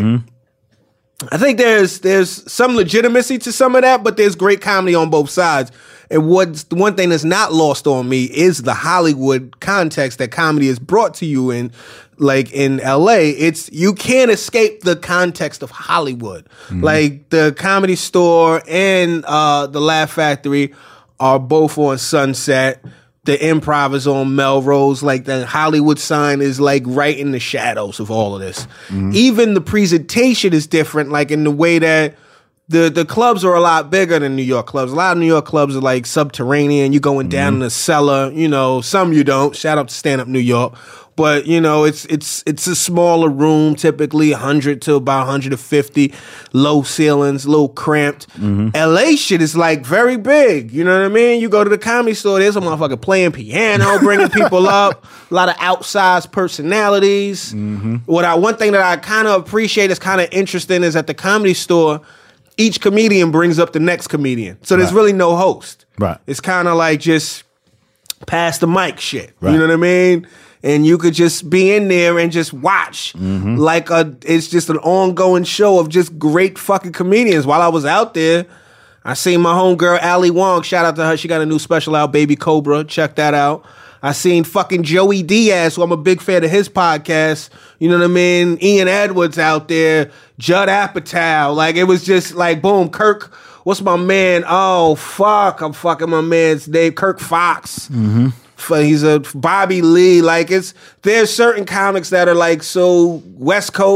I think there's some legitimacy to some of that, but there's great comedy on both sides. And the one thing that's not lost on me is the Hollywood context that comedy is brought to you in. Like in LA, you can't escape the context of Hollywood. Mm-hmm. Like the Comedy Store and the Laugh Factory are both on Sunset. The Improv is on Melrose. Like the Hollywood sign is like right in the shadows of all of this. Mm-hmm. Even the presentation is different, like in the way that the clubs are a lot bigger than New York clubs. A lot of New York clubs are like subterranean. You're going down in the cellar. You know, some you don't. Shout out to Stand Up New York. But, you know, it's a smaller room, typically 100 to about 150, low ceilings, a little cramped. Mm-hmm. LA shit is like very big, you know what I mean? You go to the Comedy Store, there's a motherfucker playing piano, bringing people up, a lot of outsized personalities. Mm-hmm. One thing that I kind of appreciate is kind of interesting is at the Comedy Store, each comedian brings up the next comedian. So there's really no host. Right. It's kind of like just pass the mic shit, you know what I mean? And you could just be in there and just watch. Mm-hmm. Like it's just an ongoing show of just great fucking comedians. While I was out there, I seen my homegirl Ali Wong. Shout out to her. She got a new special out, Baby Cobra. Check that out. I seen fucking Joey Diaz, who I'm a big fan of his podcast. You know what I mean? Ian Edwards out there. Judd Apatow. Like, it was just like, boom, Kirk. What's my man? Oh, fuck. I'm fucking my man's name. Kirk Fox. Mm-hmm. He's a Bobby Lee. Like, there's certain comics that are like so West Coast,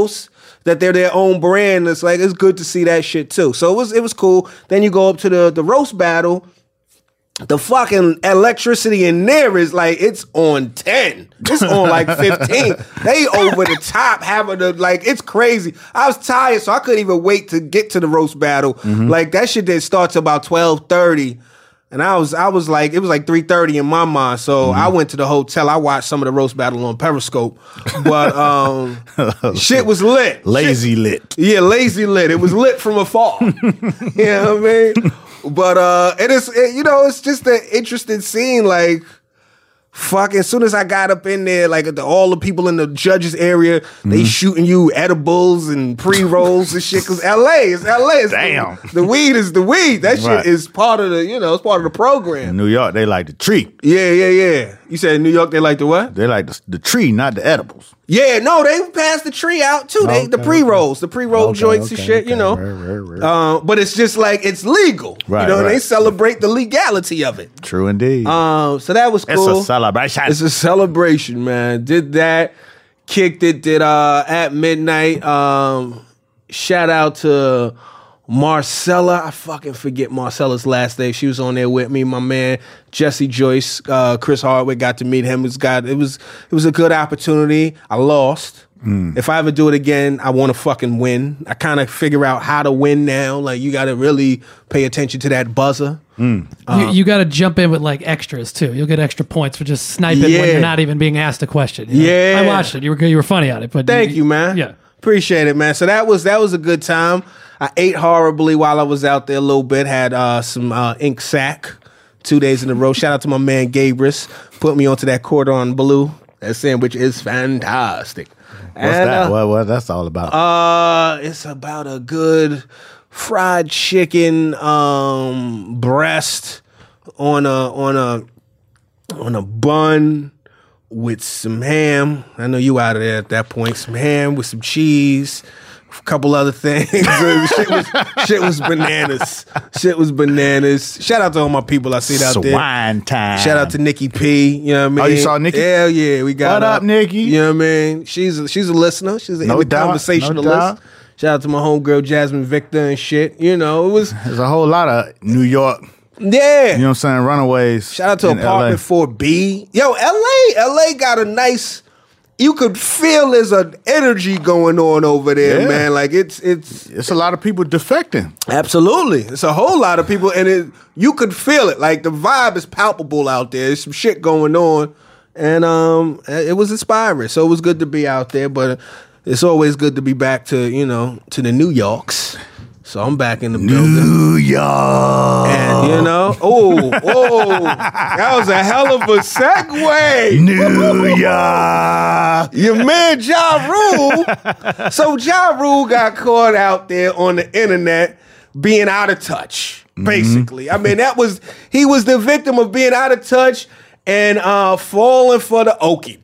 that they're their own brand. It's like, it's good to see that shit too. So it was cool. Then you go up to the roast battle. The fucking electricity in there is like, it's on 10. It's on like 15. They over the top having the, like, it's crazy. I was tired, so I couldn't even wait to get to the roast battle. Mm-hmm. Like, that shit didn't start till about 12:30. And I was like, it was like 3:30 in my mind. So I went to the hotel. I watched some of the roast battle on Periscope. But shit was lit. Lazy lit. Yeah, lazy lit. It was lit from afar. You know what I mean? But it's just an interesting scene. Like, fucking, as soon as I got up in there, like all the people in the judges area, they shooting you edibles and pre-rolls and shit. Cause LA is LA. Damn. The weed is the weed. That shit is part of the, it's part of the program. In New York, they like the tree. Yeah. You said in New York, they like the what? They like the tree, not the edibles. Yeah, no, they passed the tree out too. The pre-rolls, the pre-roll joints and shit, Right. But it's just like, it's legal. Right, and they celebrate the legality of it. True indeed. So that was cool. It's a celebration. It's a celebration, man. Did that, kicked it, did at midnight. Shout out to Marcella. I fucking forget Marcella's last name. She was on there with me. My man Jesse Joyce, Chris Hardwick, got to meet him. It was a good opportunity. I lost. If I ever do it again, I want to fucking win. I kind of figure out how to win now. Like, you got to really pay attention to that buzzer. You got to jump in with like extras too. You'll get extra points for just sniping when you're not even being asked a question. Yeah, I watched it. You were funny at it. But thank you, man. Yeah, appreciate it, man. So that was a good time. I ate horribly while I was out there a little bit. Had some ink sack 2 days in a row. Shout out to my man Gabrus. Put me onto that cordon bleu. That sandwich is fantastic. What's that? What that's all about? It's about a good fried chicken breast on a bun with some ham. I know you out of there at that point. Some ham with some cheese. A couple other things. Shit was bananas. Shit was bananas. Shout out to all my people I see out there. Swine time. Shout out to Nikki P. You know what I mean? Oh, you saw Nikki? Hell yeah, we got What up, Nikki? You know what I mean? She's a listener. She's No doubt, conversationalist. no doubt. Shout out to my homegirl Jasmine Victor and shit. It was There's a whole lot of New York. yeah. You know what I'm saying? Runaways. Shout out to in Apartment LA. 4B. Yo, LA got a nice. You could feel there's an energy going on over there, Yeah. man. Like it's It's a lot of people defecting. absolutely. It's a whole lot of people, and you could feel it. Like the vibe is palpable out there. There's some shit going on, and it was inspiring. So it was good to be out there, but it's always good to be back to to the New Yorks. So I'm back in the building. New York. And that was a hell of a segue. New York. Your man Ja Rule. So Ja Rule got caught out there on the internet being out of touch, basically. I mean, he was the victim of being out of touch and falling for the okie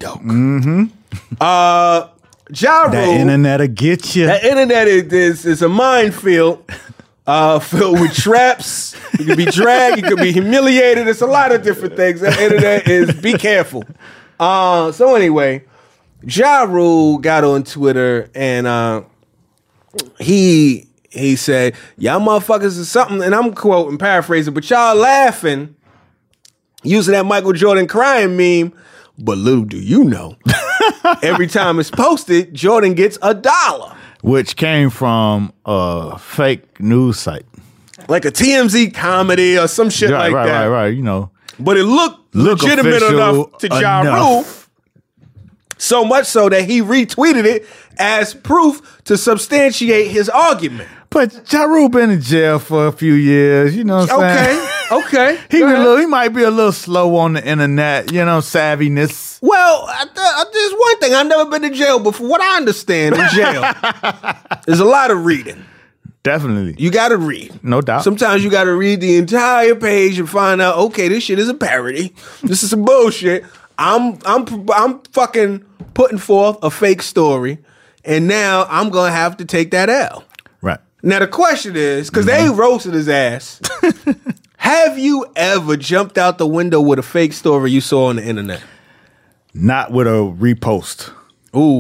doke. Ja Rule, That internet'll get you. that internet is a minefield filled with traps. You can be dragged, you can be humiliated. It's a lot of different things. That internet is, be careful. So anyway, Ja Rule got on Twitter and he said, y'all motherfuckers is something, and I'm quoting, paraphrasing, but y'all laughing using that Michael Jordan crying meme, but little do you know, every time it's posted, Jordan gets $1. Which came from a fake news site. Like a TMZ comedy or some shit like that. Right. You know. But it looked legitimate official enough to Ja Rule. So much so that he retweeted it as proof to substantiate his argument. But Ja Rule been in jail for a few years, you know what I'm saying? Okay. He might be a little slow on the internet, savviness. Well, there's one thing. I've never been to jail before. What I understand in jail, there's a lot of reading. Definitely. You got to read. No doubt. Sometimes you got to read the entire page and find out, okay, this shit is a parody. This is some bullshit. I'm fucking putting forth a fake story, and now I'm going to have to take that L. Right. Now, the question is, because they roasted his ass, have you ever jumped out the window with a fake story you saw on the internet? Not with a repost. Ooh.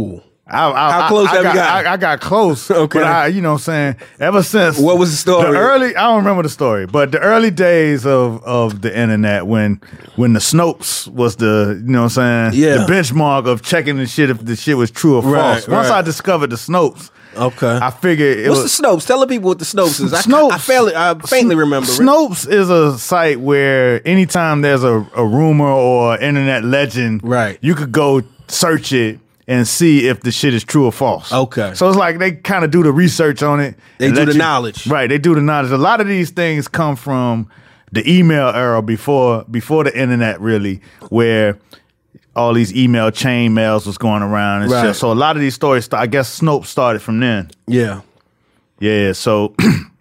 How close have you got? I got close. Okay. But you know what I'm saying? Ever since. What was the story? I don't remember the story, but the early days of the internet when the Snopes was the, you know what I'm saying? Yeah. The benchmark of checking the shit if the shit was true or false. Once I discovered the Snopes, okay, I figured What's the Snopes? Tell the people what the Snopes is. Snopes, I faintly remember it. Snopes is a site where anytime there's a rumor or internet legend, right, you could go search it and see if the shit is true or false. Okay. So it's like they kind of do the research on it. They do the knowledge. Right, they do the knowledge. A lot of these things come from the email era before the internet, really, where all these email chain mails was going around and shit. So a lot of these stories, I guess Snopes started from then. Yeah. Yeah, so...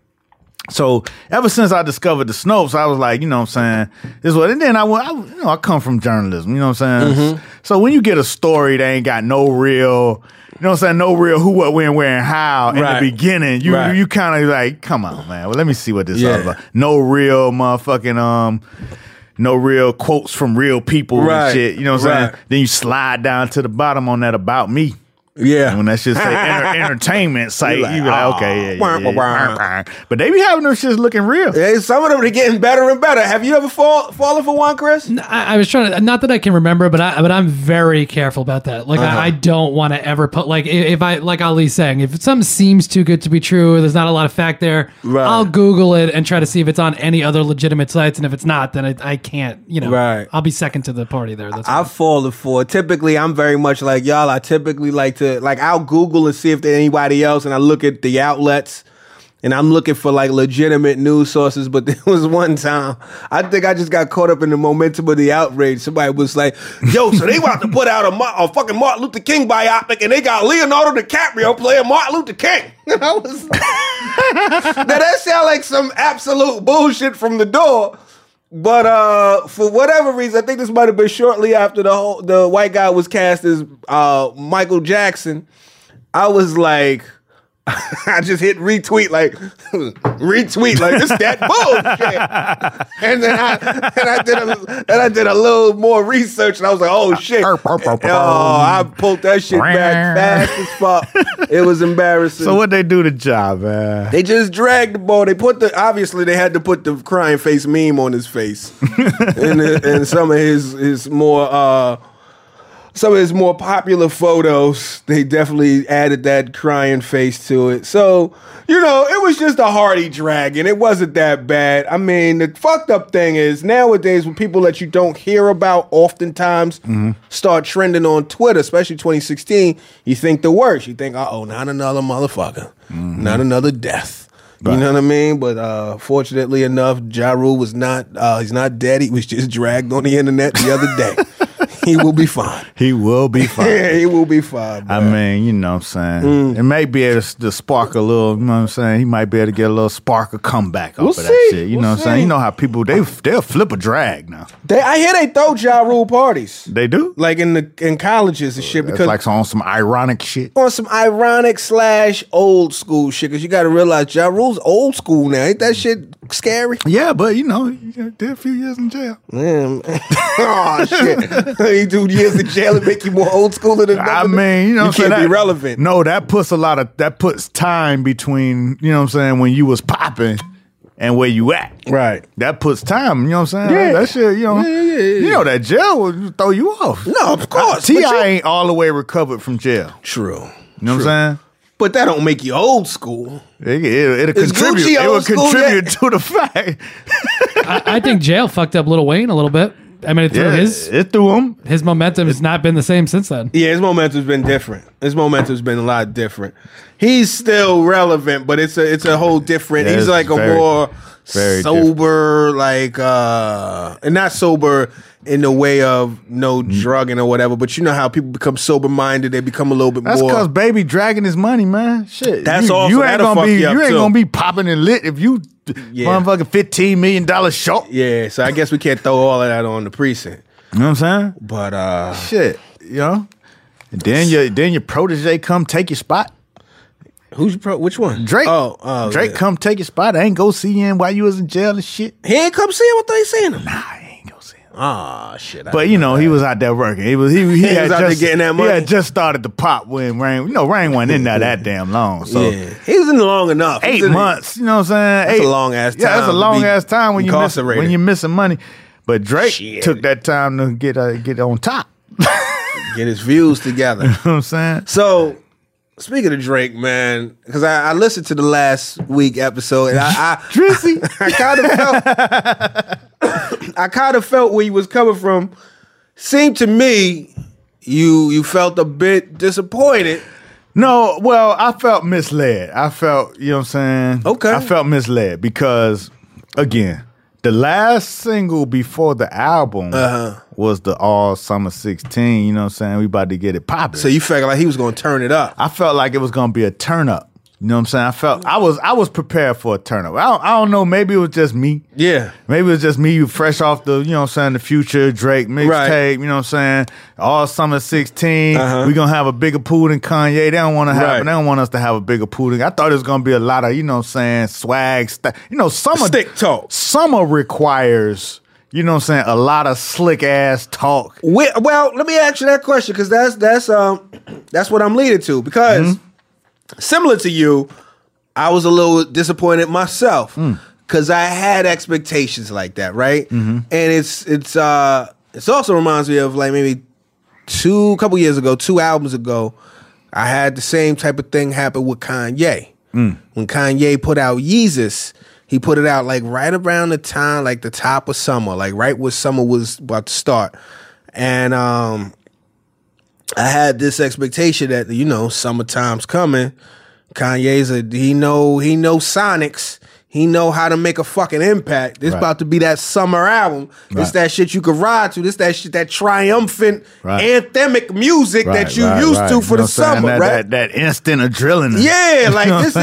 So ever since I discovered the Snopes, I was like, you know what I'm saying, this is what, and then I come from journalism, you know what I'm saying? Mm-hmm. So when you get a story that ain't got no real, you know what I'm saying, no real who, what, when, where, and how in the beginning, you kind of like, come on, man, well, let me see what this is all about. No real motherfucking, no real quotes from real people and shit, you know what I'm saying? Then you slide down to the bottom on that about me. Yeah. And when that shit say entertainment site, you be like, okay, yeah. But they be having those shits looking real. Yeah, some of them are getting better and better. Have you ever fallen for one, Chris? I was trying to, not that I can remember, but I'm very careful about that. Like, I don't want to ever put, like, if I, like Ali's saying, if something seems too good to be true, or there's not a lot of fact there, I'll Google it and try to see if it's on any other legitimate sites. And if it's not, then I can't, you know, I'll be second to the party there. I've fallen for, typically, I'm very much like y'all. I typically like to, like, I'll Google and see if there's anybody else, and I look at the outlets, and I'm looking for like legitimate news sources. But there was one time, I think I just got caught up in the momentum of the outrage. Somebody was like, yo, so they about to put out a fucking Martin Luther King biopic, and they got Leonardo DiCaprio playing Martin Luther King. And I was like, now that sound like some absolute bullshit from the door. But for whatever reason, I think this might have been shortly after the white guy was cast as Michael Jackson. I was like, I just hit retweet like this that bullshit. And then I did a little more research, and I was like, oh shit. I pulled that shit back fast as fuck. It was embarrassing. So what they do the job, man? They just dragged the ball. They obviously they had to put the crying face meme on his face. and some of his more some of his more popular photos, they definitely added that crying face to it. So, you know, it was just a hearty dragging. It wasn't that bad. I mean, the fucked up thing is nowadays when people that you don't hear about oftentimes start trending on Twitter, especially 2016, you think the worst. You think, uh-oh, not another motherfucker. Not another death. You know what I mean? But fortunately enough, Ja Rule was not, he's not dead. He was just dragged on the internet the other day. He will be fine. He will be fine. Yeah, he will be fine. I mean, you know what I'm saying? It may be able to spark a little, you know what I'm saying? He might be able to get a little spark of comeback off of that shit. You know what I'm saying? You know how people, they'll flip a drag now. I hear they throw Ja Rule parties. They do? Like in colleges and shit. Because like on some ironic shit. On some ironic / old school shit. Because you got to realize Ja Rule's old school now. Ain't that shit scary? Yeah, but you know, he did a few years in jail. Oh, shit. You do years in jail and make you more old school than I mean, you know, you can't be relevant. No, that puts time between, you know what I'm saying, when you was popping and where you at. Right. That puts time, you know what I'm saying? Yeah. That shit, you know. Yeah. You know that jail will throw you off. No, of course. T.I. ain't all the way recovered from jail. True. You know what I'm saying? But that don't make you old school. It'll contribute. It will contribute to the fact. I think jail fucked up Lil Wayne a little bit. I mean, it threw him. His momentum has not been the same since then. Yeah, his momentum's been different. His momentum's been a lot different. He's still relevant, but it's a whole different. He's like a more sober, like and not sober in the way of no drugging or whatever. But you know how people become sober minded, they become a little bit more. That's because baby dragging his money, man. Shit, that's also you ain't gonna be popping and lit if you. Motherfucking $15 million short. Yeah, so I guess we can't throw all of that on the precinct. You know what I'm saying? But shit, you know. And then your protege come take your spot. Who's your which one? Drake. Drake come take your spot. I ain't go see him while you was in jail and shit. He ain't come see him. I thought he seen him. Nah, I ain't go see him. Ah, shit. But he was out there working. He was out there getting that money. He had just started to pop when Rain. Rain wasn't in there that damn long. So he was in there long enough. 8 months. You know what I'm saying? That's a long ass time. Yeah, that's a long ass time when you're missing money. But Drake took that time to get on top. Get his views together. You know what I'm saying? So, speaking of Drake, man, because I listened to the last week episode, and I kind of felt where he was coming from. Seemed to me you felt a bit disappointed. No, well, I felt misled. I felt, you know what I'm saying? Okay. I felt misled because, again, the last single before the album was the All Summer 16. You know what I'm saying? We about to get it popping. So you felt like he was going to turn it up. I felt like it was going to be a turn up. You know what I'm saying? I felt I was prepared for a turn up. I don't know. Maybe it was just me. Yeah. Maybe it was just me. You fresh off the, you know what I'm saying, the Future Drake mixtape. Right. You know what I'm saying? All Summer 16. We gonna have a bigger pool than Kanye. They don't want to have. They don't want us to have a bigger pool than. I thought it was gonna be a lot of, you know what I'm saying, swag stuff. You know, summer stick talk. Summer requires, you know what I'm saying, a lot of slick ass talk. Well, let me ask you that question because that's what I'm leading to because. Similar to you, I was a little disappointed myself because I had expectations like that, right? And it also reminds me of like maybe two albums ago, I had the same type of thing happen with Kanye. When Kanye put out Yeezus, he put it out like right around the time, like the top of summer, like right where summer was about to start, and I had this expectation that, you know, summertime's coming. Kanye's he know Sonics. He know how to make a fucking impact. This about to be that summer album. It's that shit you could ride to. This that shit, that triumphant, anthemic music that you used to for the summer, right? That instant adrenaline. Yeah, like this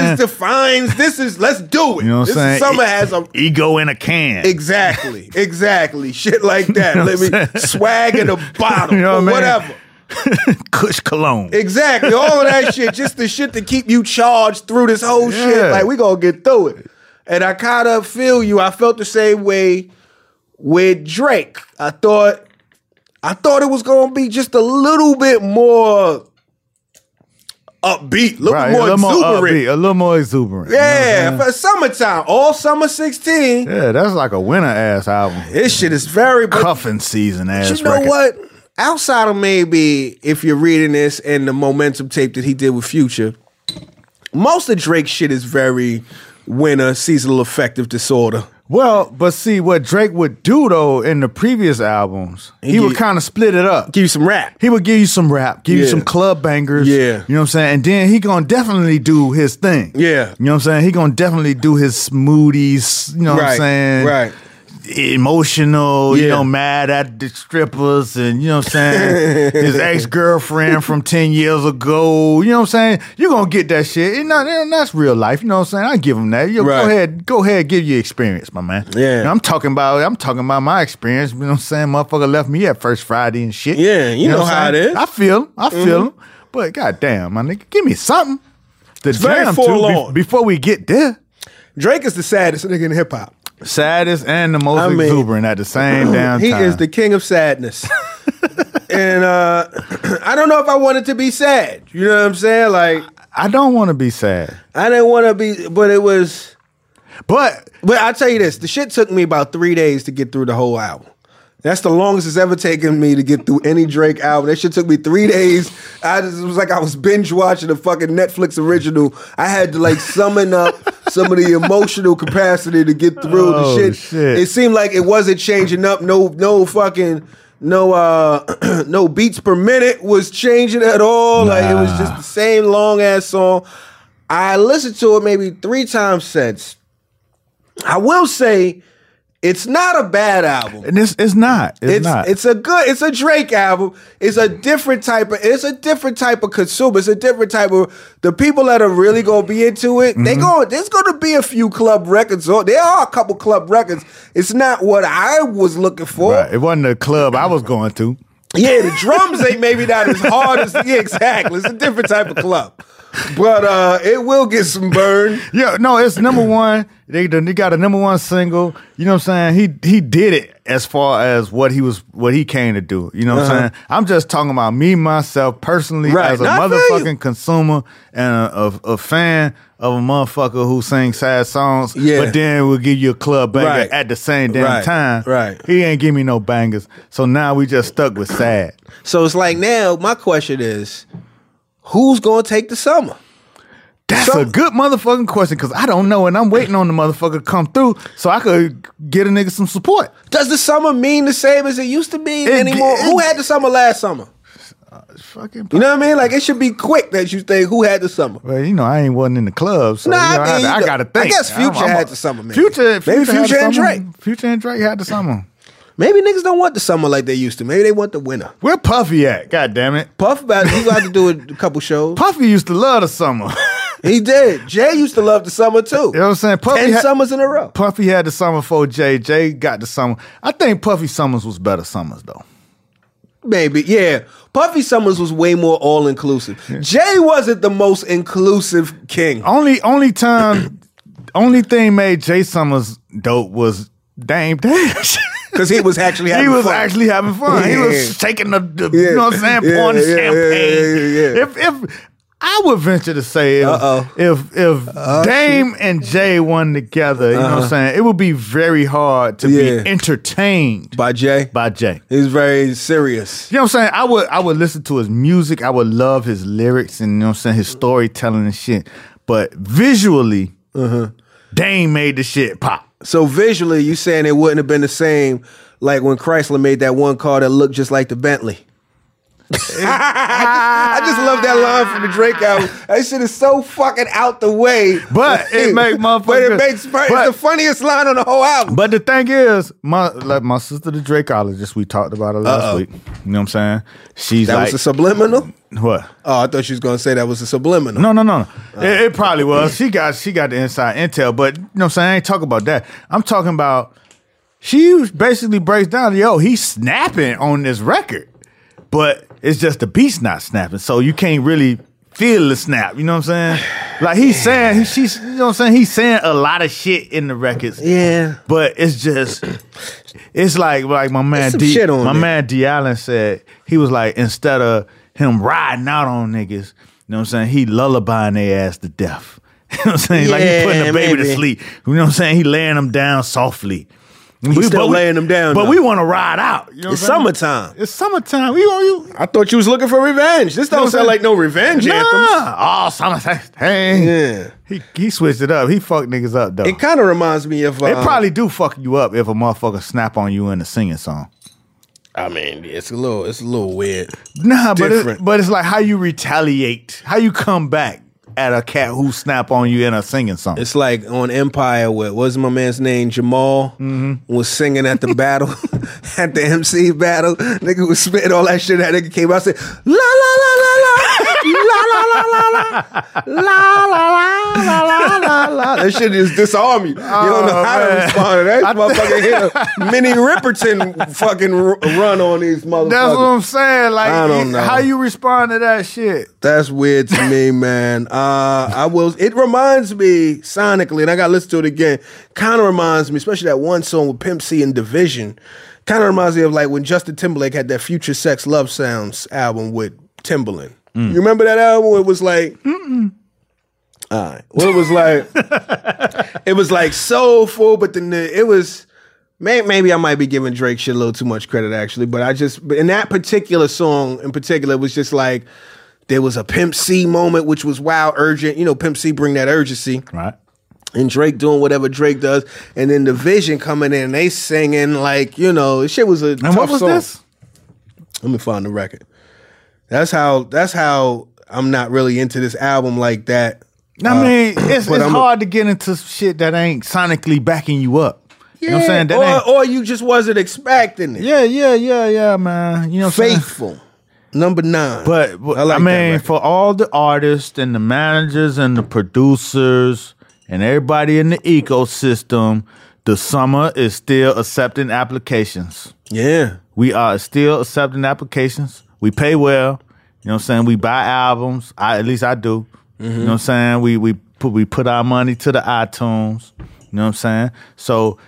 let's do it. You know what I'm saying? Summer has a ego in a can. Exactly. Shit like that. You know Let me swag in a bottle, you know or what whatever. Kush cologne. Exactly. All of that shit. Just the shit to keep you charged through this whole shit. Like, we gonna get through it. And I kind of feel you. I felt the same way with Drake. I thought it was gonna be just a little bit more upbeat, a little more exuberant. Yeah, you know for summertime, all Summer 16. Yeah, that's like a winter ass album. This shit is very cuffing season ass. You know record. what? Outside of maybe if you're reading this and the Momentum tape that he did with Future, most of Drake's shit is very winter seasonal affective disorder. Well, but see what Drake would do though in the previous albums, he would kind of split it up. Give you some rap. He would give you some rap, give you some club bangers. Yeah. You know what I'm saying? And then he gonna definitely do his thing. Yeah. You know what I'm saying? He gonna definitely do his smoothies, you know what I'm saying? Right. Emotional, you know, mad at the strippers and, you know what I'm saying, his ex-girlfriend from 10 years ago, you know what I'm saying? You're going to get that shit. And that's real life, you know what I'm saying? I give him that. Go ahead, give your experience, my man. Yeah. You know, I'm talking about my experience, you know what I'm saying? Motherfucker left me at First Friday and shit. Yeah, you know how it is. I feel him. But goddamn, my nigga, give me something. It's very forlorn. Before we get there. Drake is the saddest nigga in hip-hop. Saddest and the most exuberant at the same damn time. He is the king of sadness. And I don't know if I wanted to be sad. You know what I'm saying? Like, I don't want to be sad. I didn't want to be, but it was. But I'll tell you this. The shit took me about 3 days to get through the whole album. That's the longest it's ever taken me to get through any Drake album. That shit took me 3 days. It was like I was binge watching a fucking Netflix original. I had to like summon up some of the emotional capacity to get through the shit. It seemed like it wasn't changing up. No beats per minute was changing at all. Like it was just the same long ass song. I listened to it maybe 3 times since. I will say, it's not a bad album. And it's not. It's a Drake album. It's a different type of consumer. It's a different type of the people that are really gonna be into it. There's gonna be a few club records. There are a couple club records. It's not what I was looking for. Right. It wasn't the club I was going to. Yeah, the drums ain't maybe not as hard as exactly. It's a different type of club. But it will get some burn. Yeah, no, it's number one. They got a number one single. You know what I'm saying? He did it as far as what he came to do. You know what I'm saying? I'm just talking about me, myself, personally, as a motherfucking consumer and a fan of a motherfucker who sings sad songs, but then will give you a club banger at the same damn time. Right. He ain't give me no bangers. So now we just stuck with sad. So it's like now, my question is, who's going to take the summer? That's a good motherfucking question because I don't know and I'm waiting on the motherfucker to come through so I could get a nigga some support. Does the summer mean the same as it used to be anymore? Who had the summer last summer? Fucking you know what I mean? Like, it should be quick that you think who had the summer. Well, you know, I ain't in the club, so I got to think. I guess Future had the summer, man. Future and Drake. Future and Drake had the summer. Maybe niggas don't want the summer like they used to. Maybe they want the winter. Where Puffy at? God damn it. Puff he got to do a couple shows. Puffy used to love the summer. He did. Jay used to love the summer too. You know what I'm saying? Puffy 10 summers in a row. Puffy had the summer before Jay. Jay got the summer. I think Puffy Summers was better summers though. Maybe, yeah. Puffy Summers was way more all-inclusive. Yeah. Jay wasn't the most inclusive king. Only thing made Jay Summers dope was Dame Dash. Because he was actually having fun. Actually having fun. Yeah. He was taking the you know what I'm saying, pouring the champagne. If I would venture to say if Dame and Jay won together, you know what I'm saying, it would be very hard to be entertained by Jay. He's very serious. You know what I'm saying? I would listen to his music. I would love his lyrics and you know what I'm saying, his storytelling and shit. But visually, Dame made the shit pop. So visually, you saying it wouldn't have been the same like when Chrysler made that one car that looked just like the Bentley. I just love that line from the Drake album. That shit is so fucking out the way. But it makes motherfuckers. But it's the funniest line on the whole album. But the thing is, my sister, the Drakeologist, we talked about her last week. You know what I'm saying? That was a subliminal? What? Oh, I thought she was going to say that was a subliminal. No. It probably was. She got the inside intel, but you know what I'm saying? I ain't talking about that. I'm talking about she basically breaks down, he's snapping on this record, but it's just the beat's not snapping, so you can't really feel the snap. You know what I'm saying? Like he's saying, she's, you know what I'm saying? He's saying a lot of shit in the records. Yeah, but it's just, it's like my man D Allen said. He was like, instead of him riding out on niggas, you know what I'm saying? He lullabying their ass to death. You know what I'm saying? Like he putting the baby to sleep. You know what I'm saying? He laying them down softly. He's still laying them down. But we want to ride out. You know it's summertime. It's summertime. I thought you was looking for revenge. This don't sound like no revenge anthems. Oh, summertime. Hey. Yeah. He switched it up. He fucked niggas up, though. It kind of reminds me of... It probably do fuck you up if a motherfucker snap on you in a singing song. I mean, it's a little weird. Nah, but it's like how you retaliate. How you come back at a cat who snap on you in a singing song. It's like on Empire, what was my man's name? Jamal was singing at the battle, at the MC battle. Nigga was spitting all that shit. That nigga came out and said, la la la la la, la la la la la, la la la la la. That shit just disarm you. You don't know how to respond to that. Motherfucker hit a mini Ripperton fucking run on these motherfuckers. That's what I'm saying. Like, I don't know. How you respond to that shit? That's weird to me, man. It reminds me sonically, and I gotta listen to it again. Kind of reminds me, especially that one song with Pimp C and Division. Kind of reminds me of like when Justin Timberlake had that Future Sex Love Sounds album with Timbaland. You remember that album? It was like, all right. Well, it was like soulful, but then it was. Maybe I might be giving Drake shit a little too much credit, actually. But in that particular song in particular, it was just like. There was a Pimp C moment, which was wild, urgent. You know, Pimp C bring that urgency. Right. And Drake doing whatever Drake does. And then the Vision coming in, they singing like, you know, shit was a tough what was song. This? Let me find the record. That's how I'm not really into this album like that. I mean, it's hard to get into shit that ain't sonically backing you up. Yeah, you know what I'm saying? Or you just wasn't expecting it. Yeah, man. You know what I'm Faithful. saying? Number 9. But I mean, for all the artists and the managers and the producers and everybody in the ecosystem, the summer is still accepting applications. Yeah. We are still accepting applications. We pay well. You know what I'm saying? We buy albums. At least I do. You know what I'm saying? We put our money to the iTunes. You know what I'm saying? So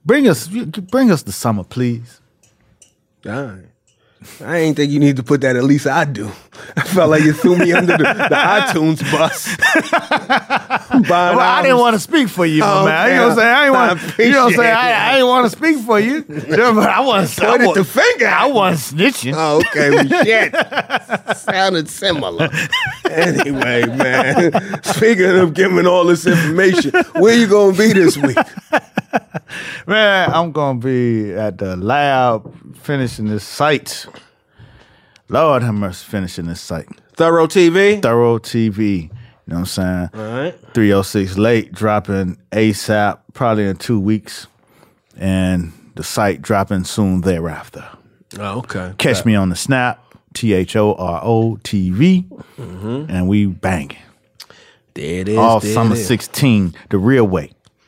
Bring us the summer, please. All right. I ain't think you need to put that. At least I do. I felt like you threw me under the iTunes bus. Well, I didn't want to speak for you, man. Okay. You know what I'm saying? I didn't want to speak for you. But I pointed the finger. I wasn't snitching. Oh, okay. Well, shit. Sounded similar. Anyway, man. Speaking of giving all this information, where you gonna be this week? Man, I'm gonna be at the lab finishing this site. Lord have mercy, finishing this site. Thorough TV? Thorough TV. You know what I'm saying? All right. 306 late, dropping ASAP, probably in 2 weeks. And the site dropping soon thereafter. Oh, okay. Catch me on the Snap, THORO TV, and we banging. There it is. All there summer it is. 16, the real way.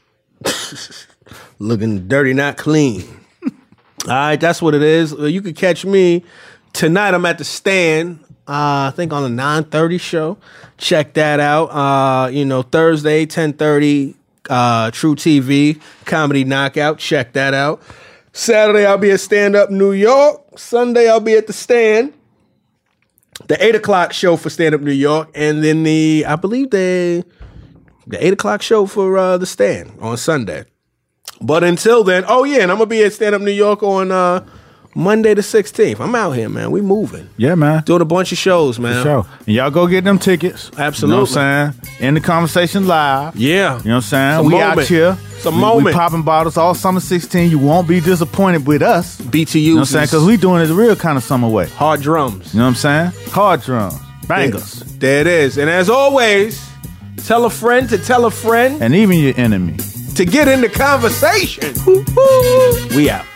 Looking dirty, not clean. All right, that's what it is. You can catch me tonight. I'm at the Stand. I think on the 9:30 show. Check that out. Thursday 10:30. True TV Comedy Knockout. Check that out. Saturday I'll be at Stand Up New York. Sunday I'll be at the Stand. The 8 o'clock show for Stand Up New York, and then the 8 o'clock show for the Stand on Sunday. But until then, and I'm gonna be at Stand Up New York on Monday the 16th. I'm out here, man. We moving. Yeah, man. Doing a bunch of shows, man. For sure. And y'all go get them tickets. Absolutely. You know what I'm saying? In the conversation live. Yeah. You know what I'm saying? It's a We moment. out here. It's a moment. We popping bottles all summer 16. You won't be disappointed with us. BTUs. You know what I'm saying? Because we doing it the real kind of summer way. Hard drums. You know what I'm saying? Hard drums. Bangers. There it is. And as always, tell a friend to tell a friend. And even your enemy. To get in the conversation. We out.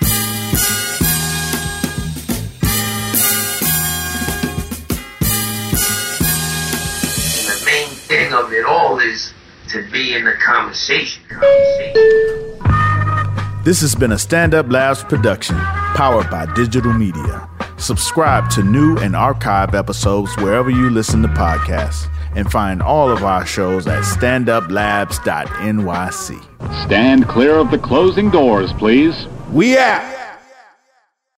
The main thing of it all is to be in the conversation. This has been a Stand Up Labs production, powered by digital media. Subscribe to new and archive episodes wherever you listen to podcasts, and find all of our shows at standuplabs.nyc. Stand clear of the closing doors, please. We out.